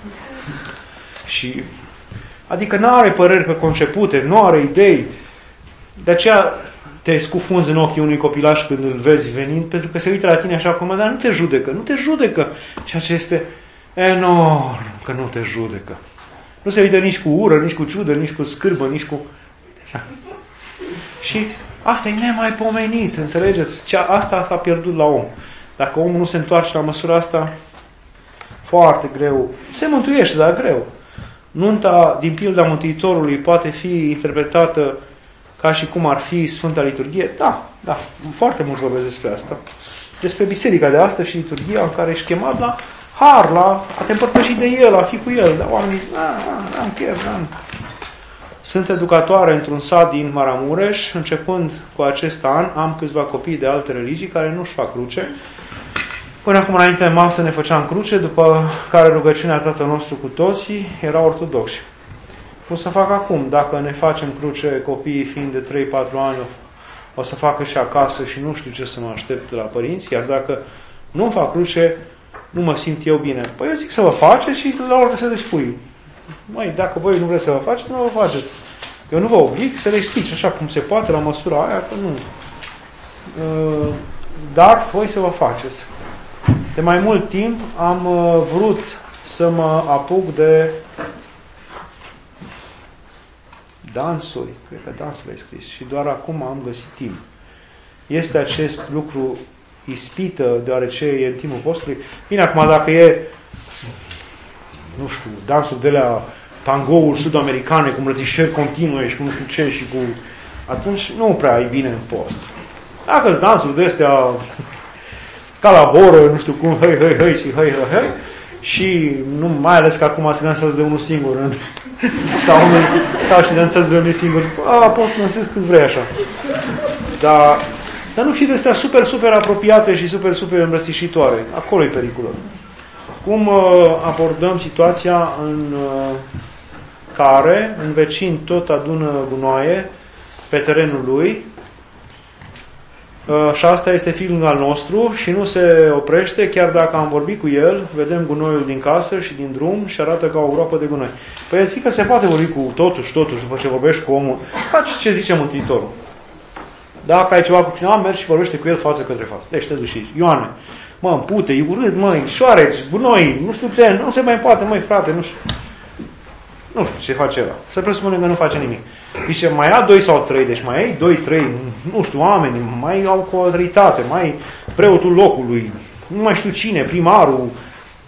Și... Adică nu are păreri preconcepute, nu are idei. De aceea te scufunzi în ochii unui copilaș când îl vezi venind, pentru că se uită la tine așa acum, dar nu te judecă, nu te judecă. Ceea ce este enorm, că nu te judecă. Nu se uită nici cu ură, nici cu ciudă, nici cu scârbă, nici cu... Așa. Și asta e nemaipomenit, înțelegeți? Asta a pierdut la om. Dacă omul nu se întoarce la măsura asta, foarte greu. Se mântuiește, dar greu. Nunta din pilda Mântuitorului poate fi interpretată ca și cum ar fi Sfânta Liturghie? Da, da, foarte mult vorbesc despre asta. Despre biserica de astăzi și liturghia în care ești chemat la har, la a te împărtăși de el, a fi cu el. Dar oamenii zic, am chef, n-am. Sunt educatoare într-un sat din Maramureș. Începând cu acest an, am câțiva copii de alte religii care nu-și fac cruce. Până acum, înainte de masă, ne făceam cruce, după care rugăciunea Tatăl nostru cu toții erau ortodoxi. O să fac acum, dacă ne facem cruce, copiii fiind de trei patru ani, o să facă și acasă și nu știu ce să mă aștept de la părinți, iar dacă nu fac cruce, nu mă simt eu bine. Păi eu zic să vă faceți și la orice să le spui. Măi, dacă voi nu vreți să vă faceți, nu vă faceți. Eu nu vă oblig să le explic așa cum se poate, la măsura aia, că nu. Dar voi să vă faceți. De mai mult timp am vrut să mă apuc de dansuri, cred că dansul ai scris, și doar acum am găsit timp. Este acest lucru ispită, deoarece e în timpul postului? Bine, acum dacă e, nu știu, dansul de la tangoul sud-americane, cu îmbrățișări continue și cu nu știu ce și cu... Atunci nu prea e bine în post. Dacă-s dansuri de astea ca la boră, nu știu cum, hăi, hăi, hăi și hăi, hăi, hăi, și nu, mai ales că acum se dansează de unul singur. Stau, unul, stau și dansează de unul singur. A, poți să dansezi cât vrei așa. Dar, dar nu fi de astea super, super apropiate și super, super îmbrățișitoare. Acolo e periculos. Cum uh, abordăm situația în uh, care un vecin tot adună gunoaie pe terenul lui, Uh, și asta este fiul al nostru și nu se oprește, chiar dacă am vorbit cu el, vedem gunoiul din casă și din drum și arată ca o groapă de gunoi. Păi zic că se poate vorbi cu totuși, totuși, după ce vorbești cu omul, faci ce zice Mântuitorul. Dacă ai ceva cu cineva, mergi și vorbește cu el față către față. Deci te duci și Ioane, mă, împute, e urât, măi, șoareți, gunoi, nu știu ce, nu se mai poate, măi, frate, nu știu. Nu știu ce face ăla. Se presupune că nu face nimic. Zice, mai ia doi sau trei, deci mai ai doi, trei, nu știu, oameni, mai au cu autoritate, mai preotul locului, nu mai știu cine, primarul,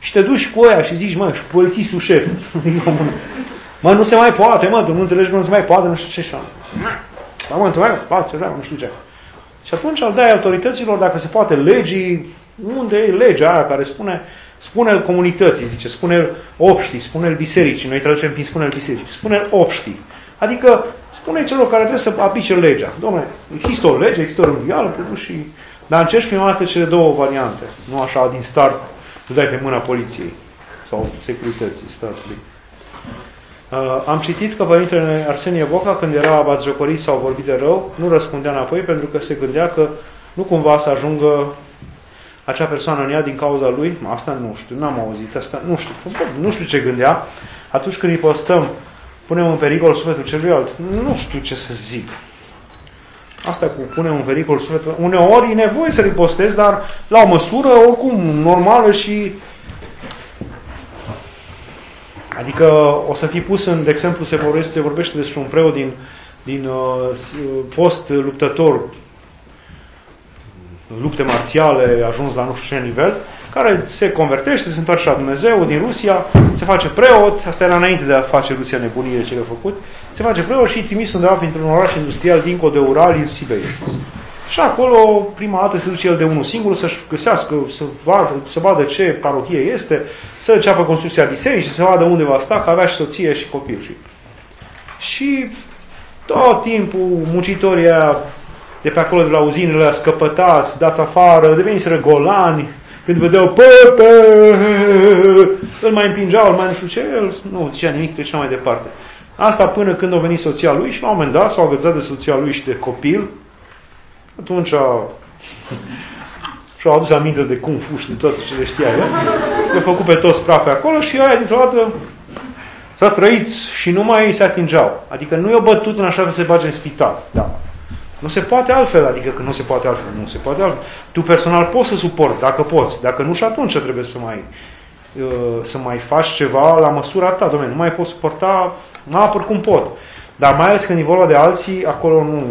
și te duci cu ăia și zici, mă, și polițistul șef. Mă, nu se mai poate, mă, tu nu înțelegi că nu se mai poate, nu știu ce așa. Mă, mă, tu mai poate, nu știu ce. Și atunci îl dai autorităților, dacă se poate, legii, unde e legea aia care spune, spune-l comunității, zice, spune-l obștii, spune-l bisericii, noi traducem prin spune-l bisericii, spune-l obștii. Adică spune celor care trebuie să aplice legea. Dom'le, există o lege, există o rânduială, te duci și... Dar încerci prima dată cele două variante, nu așa din start, tu dai pe mâna poliției sau securității statului. Uh, am citit că Părintele Arsenie Boca, când era batjocorit sau vorbit de rău, nu răspundea înapoi pentru că se gândea că nu cumva să ajungă acea persoană în ea din cauza lui. Asta nu știu, n-am auzit asta, nu știu, nu știu ce gândea. Atunci când îi postăm, punem în pericol sufletul celuilalt, nu știu ce să zic. Asta cu punem în pericol sufletul, uneori e nevoie să ripostezi, dar la o măsură oricum normală și adică o să fii pus în, de exemplu, se vorbește, se vorbește despre un preot din, din uh, post luptător, lupte marțiale, ajuns la nu știu ce nivel, care se convertește, se întoarce la Dumnezeu din Rusia, se face preot, asta era înainte de a face Rusia nebunie ce le-a făcut, se face preot și trimis undeva printr-un oraș industrial dincolo de Ural, în Siberia. Și acolo, prima dată, se duce el de unul singur să-și găsească, să vadă, să vadă ce parohie este, să înceapă construcția bisericii, să vadă unde va sta, că avea și soție și copil. Și, și tot timpul muncitorii aia de pe acolo, de la uzinele alea, scăpătați, dați afară, deveniseră golani, când vedeau Pepe, îl mai împingeau, îl mai nu știu ce, el nu zicea nimic, trecea mai departe. Asta până când a venit soția lui și la un moment dat s-au agățat de soția lui și de copil. Atunci a... și-au adus aminte de Kung Fu și de tot ce le știa el. Le-a făcut pe toți praf pe acolo și aia dintr-o dată s-a trăit și nu mai se atingeau. Adică nu i-au bătut în așa că se bage în spital. Da. Nu se poate altfel, adică că nu se poate altfel, nu se poate altfel. Tu personal poți să suporti, dacă poți. Dacă nu, și atunci trebuie să mai, uh, să mai faci ceva la măsura ta. Dom'le, nu mai poți suporta, nu apăr cum pot. Dar mai ales când e vorba de alții, acolo nu...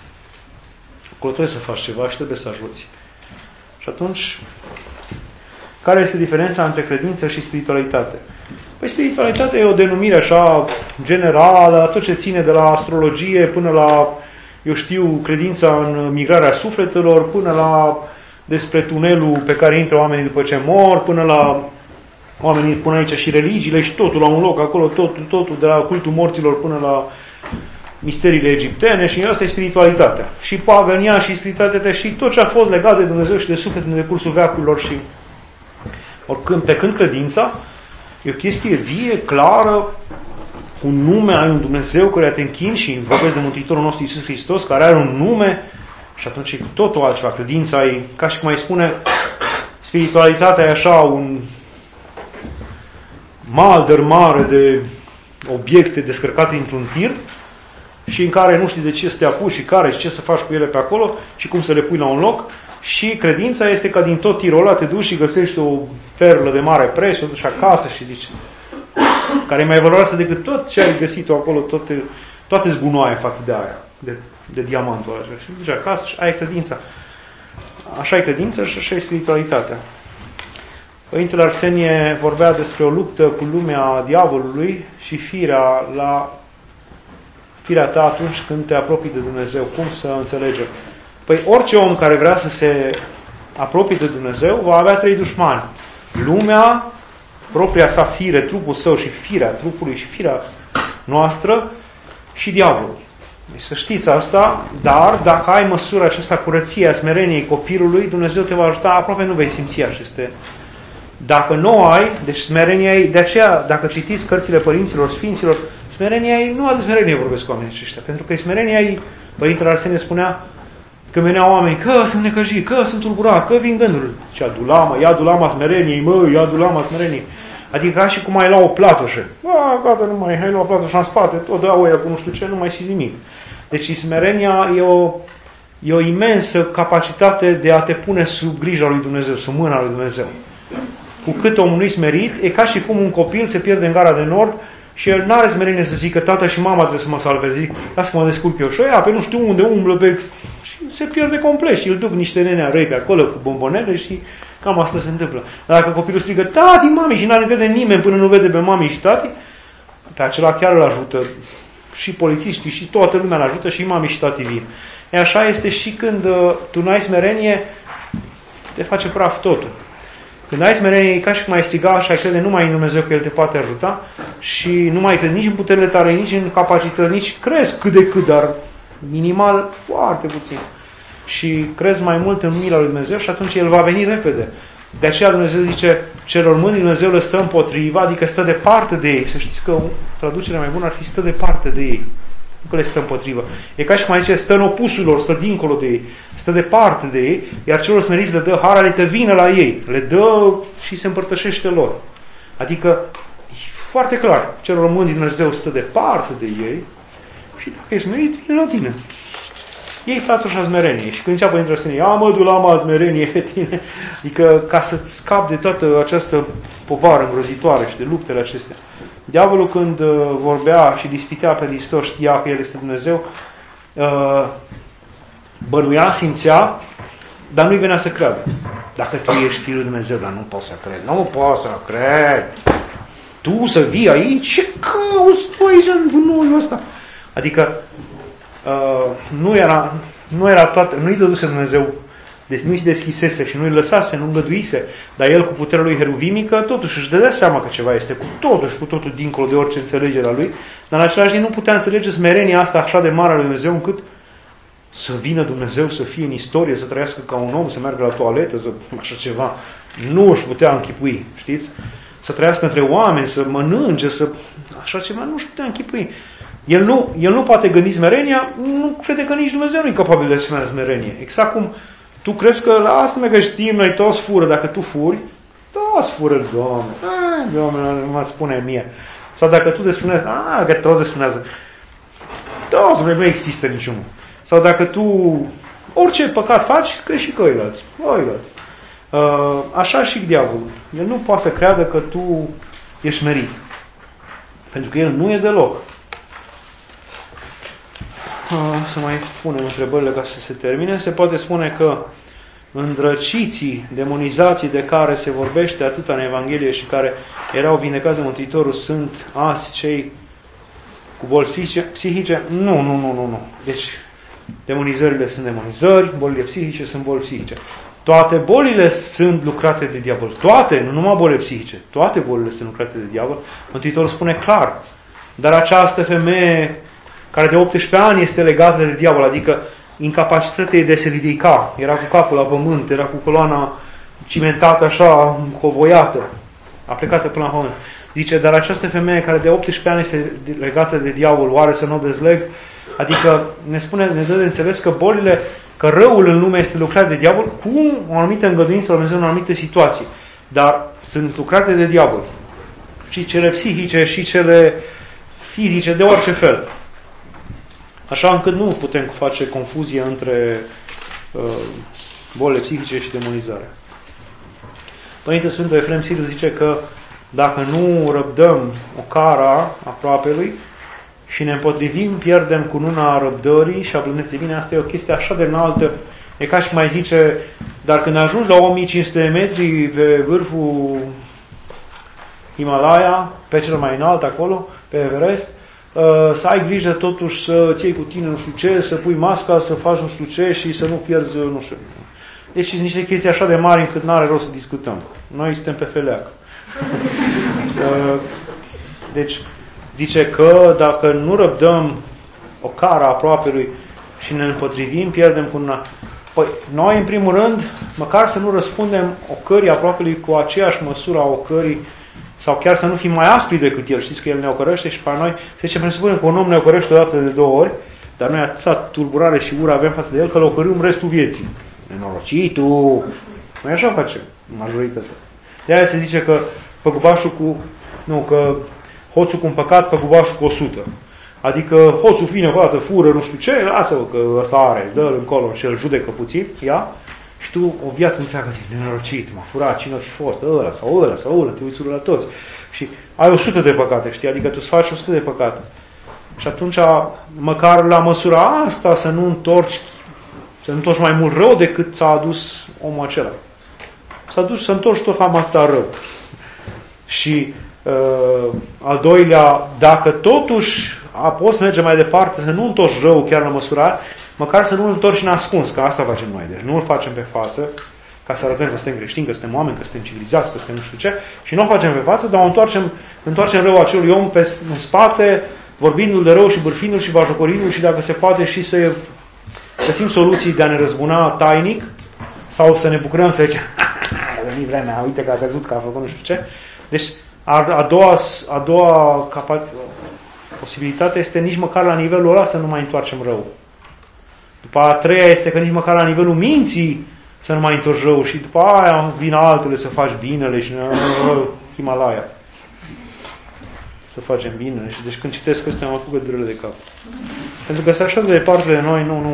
Acolo trebuie să faci ceva și trebuie să ajuți. Și atunci, care este diferența între credință și spiritualitate? Păi spiritualitatea e o denumire așa generală, tot ce ține de la astrologie până la, eu știu, credința în migrarea sufletelor, până la despre tunelul pe care intră oamenii după ce mor, până la oamenii pun aici și religiile și totul la un loc, acolo totul, totul, de la cultul morților până la misteriile egiptene și asta e spiritualitatea. Și pagania și spiritualitatea și tot ce a fost legat de Dumnezeu și de suflet în decursul veacurilor și oricând, pe când credința e o chestie vie, clară, un nume, ai un Dumnezeu care te închini și vorbesc de Mântuitorul nostru Iisus Hristos, care are un nume și atunci e totul altceva. Credința e, ca și cum ai spune, spiritualitatea e așa un malder mare de obiecte descărcate într-un tir și în care nu știi de ce să te apuci și care și ce să faci cu ele pe acolo și cum să le pui la un loc. Și credința este ca din tot tirul ăla te duci și găsești o perlă de mare preț, o duci acasă și zici, care e mai valoroasă decât tot ce ai găsit acolo, toate, toate zgunoaie față de aia, de, de diamantul ăla. Și duci acasă și ai credința. Așa e credința și așa e spiritualitatea. Părintele Arsenie vorbea despre o luptă cu lumea diavolului și firea la firea ta atunci când te apropii de Dumnezeu. Cum să înțelegem? Păi orice om care vrea să se apropie de Dumnezeu va avea trei dușmani. Lumea, propria sa fire, trupul său și firea trupului și firea noastră și diavolul. Deci să știți asta, dar dacă ai măsura aceasta curăției, a smereniei copilului, Dumnezeu te va ajuta, aproape nu vei simți aceste. Dacă nu ai, deci smerenia ei, de aceea, dacă citiți cărțile părinților, sfinților, smerenia ei, nu de smerenie vorbesc oamenii aceștia, pentru că smerenia ei, Părintele Arsenie spunea, că veneau oamenii, că sunt necăjit, că sunt tulburat, că vin gânduri. Și adulama, ia adulama smereniei, mă, ia adulama smereniei. Adică ca și cum ai la o platoșă. A, gata, nu mai, hai la o platoșă în spate, tot dă oia cu nu știu ce, nu mai simți nimic. Deci smerenia e o, e o imensă capacitate de a te pune sub grija lui Dumnezeu, sub mâna lui Dumnezeu. Cu cât omul nu-i smerit, e ca și cum un copil se pierde în gara de nord și el n-are smerenie să zică, tata și mama trebuie să mă salveze. Zic, lasă că mă descurc eu. Și ăia, pe nu știu unde umblă, pe... și se pierde complet. Și îl duc niște nenea răi pe acolo cu bombonele și Cam asta se întâmplă. Dar dacă copilul strigă, tati, mami, și n-are încredere nimeni până nu vede pe mami și tati, pe acela chiar îl ajută. Și polițiștii, și toată lumea îl ajută, și mami și tati vin. E așa este și când uh, tu n-ai smerenie, te face praf totul. Când ai smerenie, e ca și cum ai striga și ai crede numai în Dumnezeu că El te poate ajuta și nu mai crezi nici în puterile tale, nici în capacități, nici crezi cât de cât, dar minimal, foarte puțin. Și crezi mai mult în mila lui Dumnezeu și atunci El va veni repede. De aceea Dumnezeu zice, celor mândri Dumnezeu le stă împotriva, adică stă departe de ei. Să știți că o traducere mai bună ar fi stă departe de ei. Nu că le stă împotriva. E ca și cum zice, stă în opusul lor, stă dincolo de ei, stă departe de ei, iar celor smeriți le dă har, adică vină la ei, le dă și se împărtășește lor. Adică, e foarte clar, celor mândri Dumnezeu stă departe de ei și dacă ești smerit, vine la tine. Ei totuși la smerenie. Și când zicea Părintele Arsenie, ia mă, du la mă smerenie pe tine, adică ca să-ți scapi de toată această povară îngrozitoare și de luptele acestea. Diavolul când uh, vorbea și dispitea pe Hristos, știa că El este Dumnezeu, uh, bănuia, simțea, dar nu-i venea să creadă. Dacă tu ești Fiul lui Dumnezeu, dar nu poți să crezi, nu poți să crezi. Tu să vii aici, ce cauți tu aici în gunoiul ăsta? Adică uh, nu era, nu era toată, nu-i dăduse Dumnezeu, deci nu-i deschisese și nu-i lăsase, nu îngăduise, dar El cu puterea lui heruvimică totuși își dădea seama că ceva este cu totul și cu totul dincolo de orice înțelegere a lui, dar în același timp nu putea înțelege smerenia asta așa de mare a lui Dumnezeu încât să vină Dumnezeu să fie în istorie, să trăiască ca un om, să meargă la toaletă, să așa ceva. Nu își putea închipui, știți? Să trăiască între oameni, să mănânce, să așa ceva, nu își putea închipui. El nu, el nu poate gândi smerenia, nu crede că nici Dumnezeu nu e capabil de asemenea smerenie. Exact cum tu crezi că lasă-mă că știm, noi toți fură, dacă tu furi, toți fură, Doamne, a, Doamne, mă spune mie. Sau dacă tu despunează, a, că toți despunează, toți, nu există niciunul. Sau dacă tu orice păcat faci, crezi și că oilați, oilați. Așa și diavolul. El nu poate să creadă că tu ești merit. Pentru că el nu e deloc. Să mai punem întrebările ca să se termine. Se poate spune că îndrăciții, demonizații de care se vorbește atât în Evanghelie și care erau vindecați de Mântuitorul sunt azi cei cu boli psihice? Nu, nu, nu, nu, nu. Deci demonizările sunt demonizări, bolile psihice sunt boli psihice. Toate bolile sunt lucrate de diavol. Toate, nu numai bolile psihice. Toate bolile sunt lucrate de diavol. Mântuitorul spune clar. Dar această femeie care de optsprezece ani este legată de diavol, adică incapacitatea de a se ridica. Era cu capul la pământ, era cu coloana cimentată așa, încovoiată. A plecat până la pământ. Zice, dar această femeie care de optsprezece ani este legată de diavol, oare să nu o dezleg? Adică ne spune, ne dă de înțeles că bolile, că răul în lume este lucrat de diavol cu o anumită îngăduință la Dumnezeu în anumite situații. Dar sunt lucrate de diavol. Și cele psihice, și cele fizice, de orice fel. Așa încât nu putem face confuzie între uh, bolile psihice și demonizarea. Părintele Sfântul Efrem Siriu zice că dacă nu răbdăm o cara aproapelui și ne împotrivim, pierdem cununa răbdării și a blândeței. Bine, asta e o chestie așa de înaltă. E ca și mai zice, dar când ajungi la o mie cinci sute de metri pe vârful Himalaya, pe cel mai înalt acolo, pe Everest, să ai grijă totuși să ții cu tine nu știu ce, să pui masca, să faci nu știu ce și să nu pierzi nu știu. Deci sunt niște chestii așa de mari încât n-are rost să discutăm. Noi suntem pe feleac. Deci zice că dacă nu răbdăm o cara aproapelui și ne împotrivim, pierdem cu una. Păi, noi în primul rând, măcar să nu răspundem ocării aproapelui cu aceeași măsură a ocării sau chiar să nu fim mai aspri decât el. Știți că el ne ocărăște și pe noi, se zice, presupunem că un om ne ocărăște o dată de două ori, dar noi atâta tulburare și ură avem față de el că îl ocărâm restul vieții. Nenorocitul! Noi așa facem, majoritatea. De aia se zice că făcubașul cu, nu, că hoțul cu un păcat, făcubașul cu o sută. Adică hoțul vine o dată, fură, nu știu ce, lasă-o că ăsta are, dă-l încolo și îl judecă puțin, ia, și tu o viață întreagă zici, nenorocit, m-a furat, cine a fi fost, ăla sau ăla sau ăla, te uiți la toți. Și ai o sută de păcate, știi, adică tu îți faci o sută de păcate. Și atunci, măcar la măsura asta, să nu întorci, să nu întorci mai mult rău decât ți-a adus omul acela. s-a dus, s-a întors tot cam atâta rău. Și uh, al doilea, dacă totuși a poți merge mai departe, să nu întorci rău chiar la măsura, măcar să nu-l întorci în ascuns, că asta facem noi. Deci nu îl facem pe față, ca să arătăm că suntem creștini, că suntem oameni, că suntem civilizați, că suntem nu știu ce, și nu o facem pe față, dar o întoarcem, întoarcem rău acelui om pe, în spate, vorbindu-l de rău și bârfindu-l și bajocorindu-l și dacă se poate și să găsim soluții de a ne răzbuna tainic sau să ne bucurăm să zicem a venit vremea, uite că a căzut, că a făcut nu știu ce. Deci a, a doua, a doua capac- posibilitate este nici măcar la nivelul ăla să nu mai întoarcem rău. După a treia este că nici măcar la nivelul minții să nu mai întorci rău și după aia vin altele să faci binele și Himalaya. Să facem binele. Și deci când citesc ăstea mă apucă durere de cap. Pentru că se așa de departe de noi, nu, nu,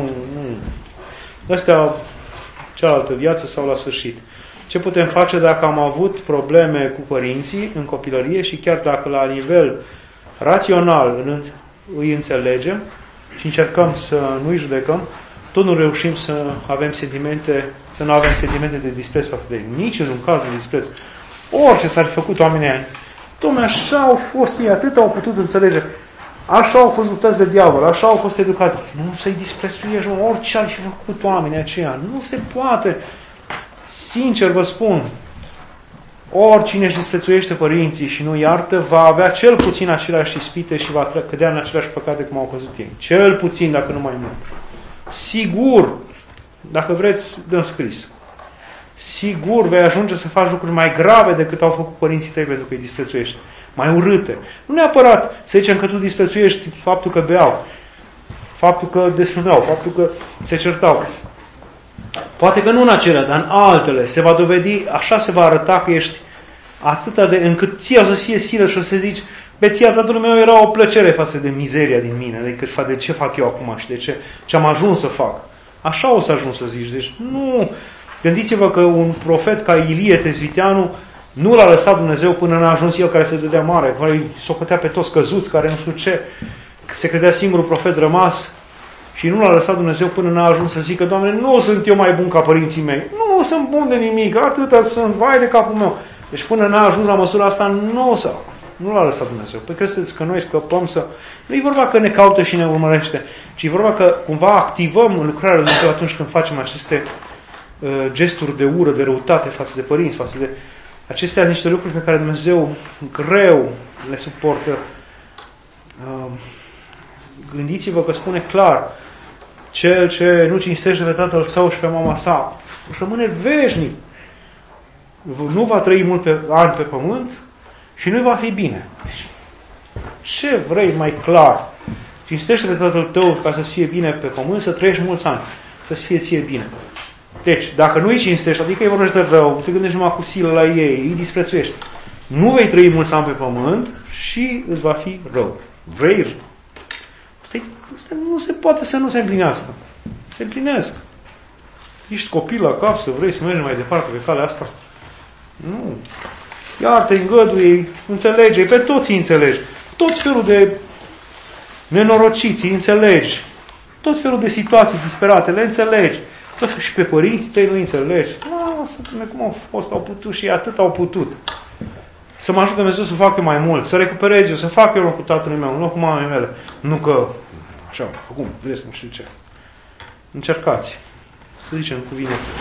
nu. Astea, cealaltă viață sau la sfârșit. Ce putem face dacă am avut probleme cu părinții în copilărie și chiar dacă la nivel rațional îi înțelegem și încercăm să nu-i judecăm, tot nu reușim să avem sentimente, să nu avem sentimente de dispreț față de ei. Nici în un caz de dispreț. Orice s-ar fi făcut oamenii aia, Dom'le, așa au fost ei, atât au putut înțelege. Așa au fost luptați de diavol, așa au fost educați. Nu să-i disprețuiești, orice ar fi făcut oamenii aceia. Nu se poate. Sincer vă spun, oricine își disprețuiește părinții și nu iartă, va avea cel puțin aceleași ispite și va cădea în aceleași păcate cum au căzut ei. Cel puțin, dacă nu mai mult. Sigur, dacă vreți, dăm scris. Sigur vei ajunge să faci lucruri mai grave decât au făcut părinții tăi pentru că îi disprețuiești. Mai urâte. Nu neapărat să zicem că tu disprețuiești faptul că beau, faptul că desfrânau, faptul că se certau. Poate că nu în acelea, dar în altele se va dovedi, așa se va arăta că ești atâta de, încât ție o să fie silă și o să zici, pe ție tatăl meu era o plăcere față de mizeria din mine, decât de ce fac eu acum și de ce, ce am ajuns să fac. Așa o să ajungi să zici. Deci nu, gândiți-vă că un profet ca Ilie Tezviteanu nu l-a lăsat Dumnezeu până n-a ajuns el care se dădea mare, care îi socătea pe toți căzuți, care nu știu ce, se credea singurul profet rămas și nu l-a lăsat Dumnezeu până n-a ajuns să zică, Doamne, nu sunt eu mai bun ca părinții mei, nu sunt bun de nimic, atâta sunt, vai de capul meu. Deci până n-a ajuns la măsura asta, nu o să, nu l-a lăsat Dumnezeu. Păi credeți că noi scăpăm să... Nu e vorba că ne caută și ne urmărește, ci e vorba că cumva activăm lucrarea lui Dumnezeu atunci când facem aceste uh, gesturi de ură, de răutate față de părinți, față de... Acestea sunt niște lucruri pe care Dumnezeu greu le suportă. Uh, gândiți-vă că spune clar, cel ce nu cinstește pe tatăl său și pe mama sa, își rămâne veșnic. Nu va trăi mult pe ani pe pământ și nu va fi bine. Ce vrei mai clar? Cinstește pe tatăl tău ca să-ți fie bine pe pământ, să trăiești mulți ani, să-ți fie ție bine. Deci, dacă nu îi cinstești, adică îi vorbești de rău, te gândești numai cu silă la ei, îi disprețuiești, nu vei trăi mulți ani pe pământ și îți va fi rău. Vrei? Asta, asta nu se poate să nu se împlinească. Se împlinesc. Ești copil la cap să vrei să mergi mai departe pe calea asta? Nu. Iar te îngăduie, înțelege, pe toți îi înțelegi. Tot felul de nenorociți îi înțelegi. Tot felul de situații disperate le înțelegi. Tot și pe părinții tăi nu înțelegi. Lasă-te-mă cum au fost, au putut și atât au putut. Să mă ajute Dumnezeu să fac eu mai mult, să recuperez eu, să fac eu în locul tatălui meu, în locul mamei mele. Nu că, așa, acum, vreți nu știu ce. Încercați. Să zicem cu vine să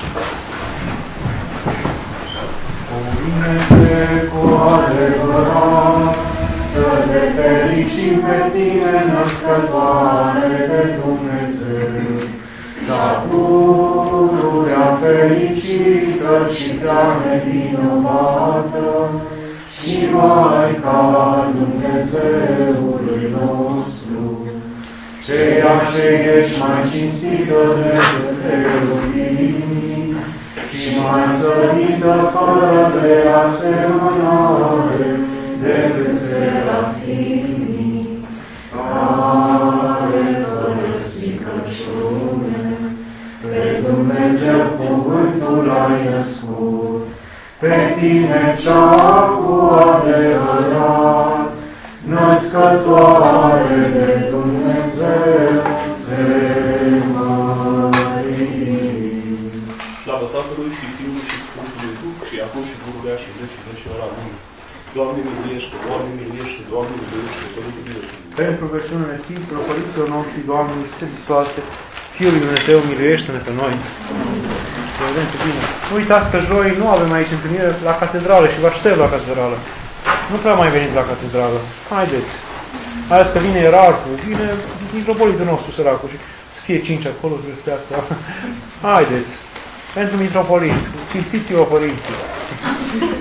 Convine-te cu adevărat să te fericim pe tine, născătoare de Dumnezeu, ca pururea fericită și prea nevinovată și Maica Dumnezeului nostru, ceea ce ești mai cinstită decât cherubinii și mai sărită fără de asemănare decât serafimii, care fără stricăciune pe Dumnezeu cuvântul ai născut, pe tine cea cu adevărat, născătoare de Dumnezeu, de Marie. Slavă Tatălui! Tatălui și Fiului și Sfântului Duh, și acum și pururea și vecii vecilor. Amin. Doamne miluiește, Doamne miluiește, Doamne miluiește, Părinte miluiește. Pentru rugăciunile Sfinților Părinților noștri, Doamne, Iisuse Hristoase, Fiul lui Dumnezeu, miluiește-ne pe noi. Să vedem ce bine. Nu uitați că joi nu avem aici întâlnire la catedrală și vă aștept la catedrală. Nu prea mai veniți la catedrală. Haideți. Ales că vine ierarhul, vine mitropolitul nostru săracul și să fie cinci acolo, despre asta. Haideți. Pentru mitropolit. Cinstiți-vă părinții.